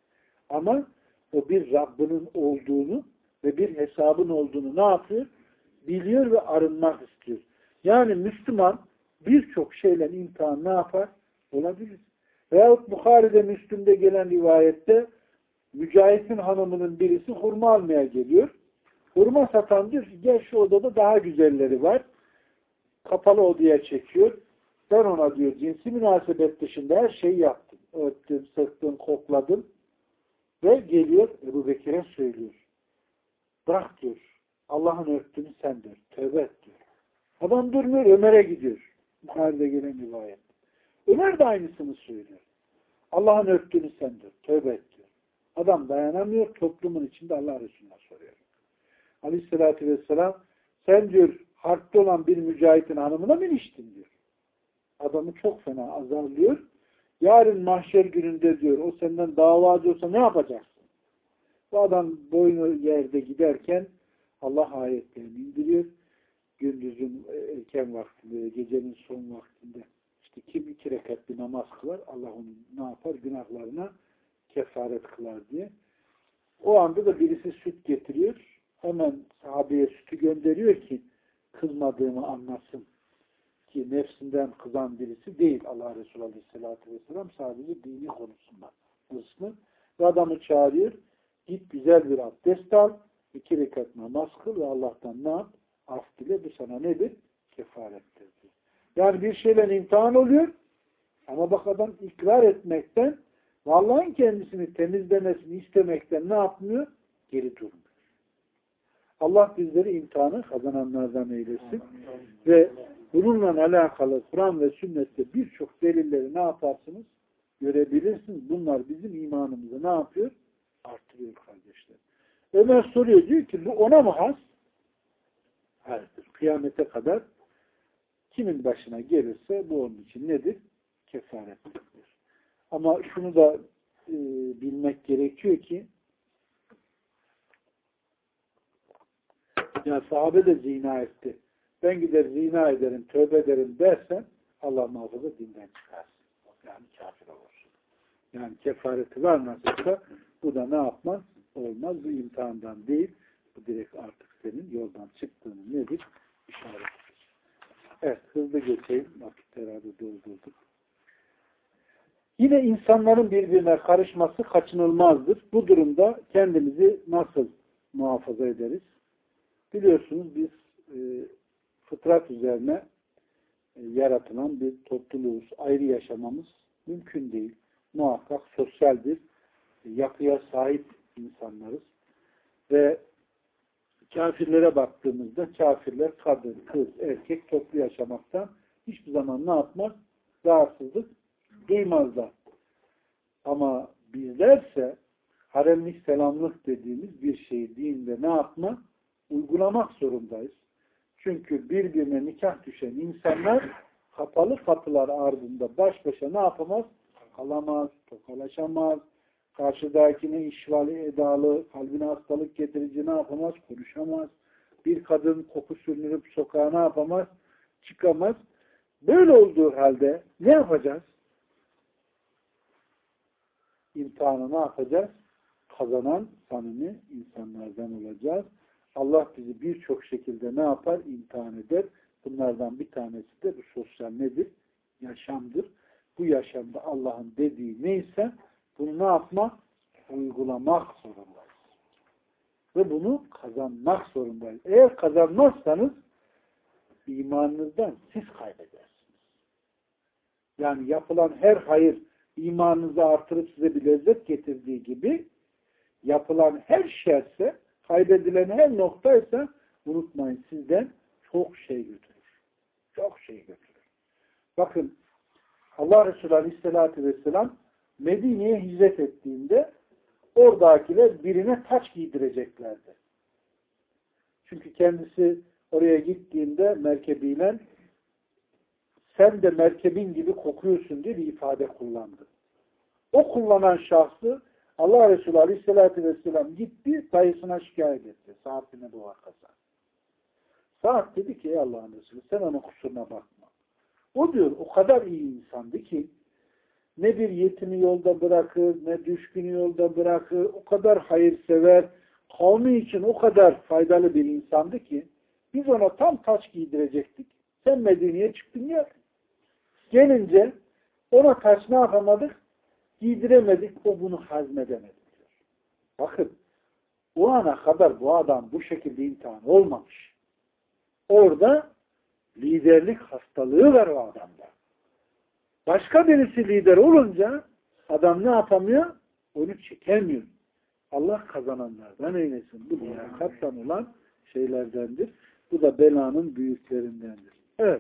Ama o bir Rabbinin olduğunu ve bir hesabın olduğunu ne yapıyor? Biliyor ve arınmak istiyor. Yani Müslüman birçok şeyle imtihan ne yapar? Olabilir. Veyahut Bukhari'de, Müslüm'de gelen rivayette Mücahit'in hanımının birisi hurma almaya geliyor. Hurma satan diyor ki gel şu odada daha güzelleri var. Kapalı odaya çekiyor. Ben ona diyor cinsi münasebet dışında her şeyi yaptım. Öptüm, sıktım, kokladım. Ve geliyor Ebu Bekir'e söylüyor. Bırak diyor. Allah'ın örttüğünü sen diyor. Tövbe et diyor. Adam durmuyor Ömer'e gidiyor. Bukhari'de gelen rivayet. Ömer de aynısını söylüyor. Allah'ın örttüğünü sen diyor. Tövbe et diyor. Adam dayanamıyor. Toplumun içinde Allah Resulü'ne soruyor. Aleyhissalatü vesselam sen diyor harpte olan bir mücahitin hanımına mı iliştin diyor. Adamı çok fena azarlıyor. Yarın mahşer gününde diyor o senden davacı olsa ne yapacaksın? Bu adam boynu yerde giderken Allah ayetlerini indiriyor. Gündüzün erken vaktinde, gecenin son vaktinde işte kim 2 rekat bir namaz kılar Allah onu ne yapar? Günahlarına kefaret kılar diye. O anda da birisi süt getiriyor. Hemen sahabeye sütü gönderiyor ki kızmadığımı anlasın. Ki nefsinden kızan birisi değil Allah Resulü Aleyhisselatü Vesselam sadece dini konusunda hırslı. Ve adamı çağırıyor. Git güzel bir abdest al. 2 rekat namaz kıl ve Allah'tan ne yap? Af dile. Bu sana nedir? Kefarettir diyor. Yani bir şeyle imtihan oluyor. Ama bak adam ikrar etmekten ve Allah'ın kendisini temizlemesini istemekten ne yapmıyor? Geri durmuyor. Allah bizleri imtihanı kazananlardan eylesin. Ve bununla alakalı Kur'an ve sünnette birçok delilleri ne yaparsınız? Görebilirsiniz. Bunlar bizim imanımızı ne yapıyor? Artırıyor kardeşler. Ömer soruyor diyor ki bu ona mı has? Hayırdır. Kıyamete kadar kimin başına gelirse bu onun için nedir? Kefarettir. Ama şunu da bilmek gerekiyor ki ya sahabe de zina etti. Ben gider zina ederim, tövbe ederim dersen Allah muhafaza dinden çıkarsın. Yani kafir olursun. Yani kefareti var nasılsa bu da ne yapmaz? Olmaz. Bu imtihandan değil. Bu direkt artık senin yoldan çıktığını nedir? İşarettir. Evet. Hızlı geçeyim. Vakit herhalde doldurduk. Yine insanların birbirine karışması kaçınılmazdır. Bu durumda kendimizi nasıl muhafaza ederiz? Biliyorsunuz biz fıtrat üzerine yaratılan bir topluluğuz. Ayrı yaşamamız mümkün değil. Muhakkak sosyal bir yapıya sahip insanlarız. Ve kafirlere baktığımızda kafirler kadın, kız, erkek toplu yaşamaktan hiçbir zaman ne yapmaz? Rahatsızlık duymazlar. Ama bizlerse haremlik selamlık dediğimiz bir şeyi dinde ne yapma? Uygulamak zorundayız. Çünkü birbirine nikah düşen insanlar kapalı kapılar ardında baş başa ne yapamaz? Kalamaz, tokalaşamaz. Karşıdakine işvali edalı, kalbine hastalık getirici ne yapamaz? Konuşamaz. Bir kadın koku sürünürüp sokağa ne yapamaz? Çıkamaz. Böyle olduğu halde ne yapacağız? İmtihanı ne yapacağız? Kazanan samimi insanlardan olacağız. Allah bizi birçok şekilde ne yapar? İmtihan eder. Bunlardan bir tanesi de bu sosyal nedir? Yaşamdır. Bu yaşamda Allah'ın dediği neyse Bunu ne yapmak? Uygulamak zorundayız. Ve bunu kazanmak zorundayız. Eğer kazanmazsanız imanınızdan siz kaybedersiniz. Yani yapılan her hayır imanınızı artırıp size bir lezzet getirdiği gibi yapılan her şerse, kaybedilen her noktaysa unutmayın sizden çok şey götürür. Çok şey götürür. Bakın Allah Resulü Aleyhisselatü Vesselam Medine'ye hicret ettiğinde oradakiler birine taç giydireceklerdi. Çünkü kendisi oraya gittiğinde merkebiyle sen de merkebin gibi kokuyorsun diye bir ifade kullandı. O kullanan şahsı Allah Resulü Aleyhisselatü Vesselam gitti, dayısına şikayet etti. Sa'd bin Ebi Vakkas'a. Sa'd dedi ki ey Allah'ın Resulü sen onun kusuruna bakma. O diyor o kadar iyi insandı ki ne bir yetimi yolda bırakır, ne düşkünü yolda bırakır, o kadar hayırsever, kavmi için o kadar faydalı bir insandı ki biz ona tam taç giydirecektik. Sen Medine'ye çıktın ya. Gelince ona taç ne yapamadık? Giydiremedik, o bunu hazmedemedi diyor. Bakın, o ana kadar bu adam bu şekilde imtihan olmamış. Orada liderlik hastalığı var o adamda. Başka birisi lider olunca adam ne yapamıyor? Onu çekemiyor. Allah kazananlardan eylesin. Bu liyakattan olan şeylerdendir. Bu da belanın büyüklerindendir. Evet.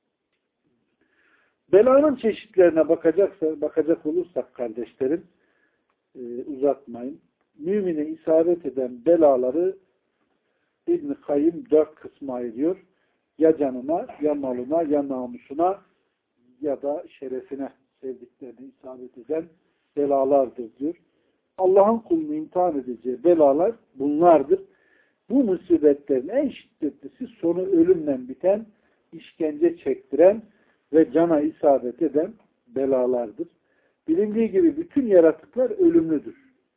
Belanın çeşitlerine bakacak olursak kardeşlerim, uzatmayın. Mümine isabet eden belaları İbn-i Kayyım 4 kısma ayırıyor. Ya canına, ya malına, ya namusuna ya da şerefine sevdiklerine isabet eden belalardır diyor. Allah'ın kulunu imtihan edeceği belalar bunlardır. Bu musibetlerin en şiddetlisi sonu ölümle biten, işkence çektiren ve cana isabet eden belalardır. Bilindiği gibi bütün yaratıklar ölümlüdür.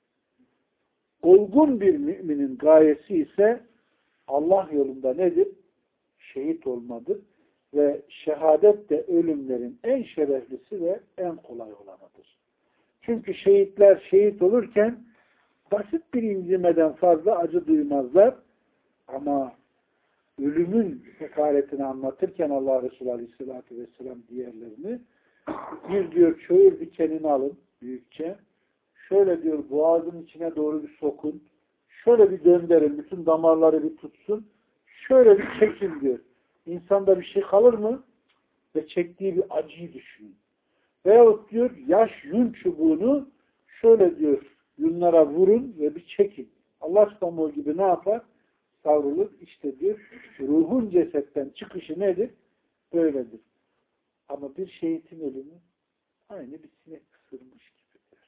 Olgun bir müminin gayesi ise Allah yolunda nedir? Şehit olmadır. Ve şehadet de ölümlerin en şereflisi ve en kolay olanıdır. Çünkü şehitler şehit olurken basit bir incimeden fazla acı duymazlar. Ama ölümün hakaretini anlatırken Allah Resulü Aleyhisselatü Vesselam diğerlerini bir diyor çöğür dikenini alın büyükçe. Şöyle diyor boğazın içine doğru bir sokun. Şöyle bir döndürün. Bütün damarları bir tutsun. Şöyle bir çekin diyor. İnsanda bir şey kalır mı? Ve çektiği bir acıyı düşünün. Veyahut diyor yaş yün çubuğunu şöyle diyor yunlara vurun ve bir çekin. Allah pamuğu gibi ne yapar? Savrulur. İşte diyor ruhun cesetten çıkışı nedir? Böyledir. Ama bir şehitin ölümü aynı bir sinek ısırmış gibidir.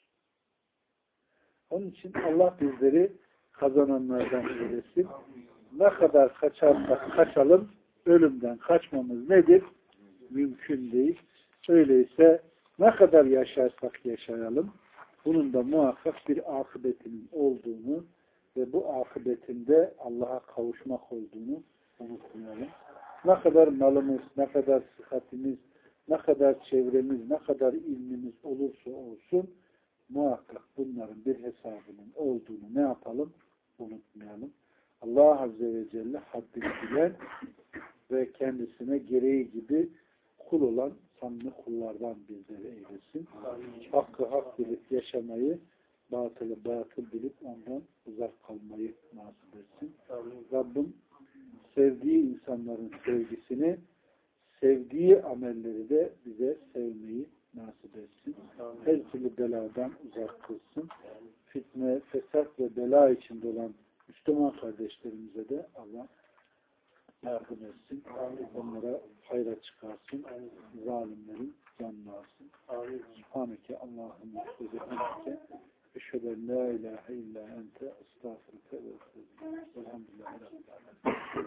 Onun için Allah bizleri kazananlardan eylesin. Ne kadar kaçarsak kaçalım ölümden kaçmamız nedir? Mümkün değil. Öyleyse ne kadar yaşarsak yaşayalım bunun da muhakkak bir akıbetinin olduğunu ve bu akıbetinde Allah'a kavuşmak olduğunu unutmayalım. Ne kadar malımız, ne kadar sıhhatimiz, ne kadar çevremiz, ne kadar ilmimiz olursa olsun muhakkak bunların bir hesabının olduğunu ne yapalım? Unutmayalım. Allah Azze ve Celle haddini bilen ve kendisine gereği gibi kul olan samimi kullardan bizleri eylesin. Hakkı hak bilip yaşamayı, batılı batıl bilip ondan uzak kalmayı nasip etsin. Rabbim sevdiği insanların sevgisini, sevdiği amelleri de bize sevmeyi nasip etsin. Her türlü beladan uzak kılsın. Fitne, fesat ve bela içinde olan Müslüman kardeşlerimize de Allah yardım etsin. Onlara hayra çıkarsın. Zalimlerin canını alsın. Subhaneke Allahümme ve bihamdike eşhedü en la ilahe illa ente estağfurüke ve estağfurüke. Elhamdülillahi Rabbil alemin.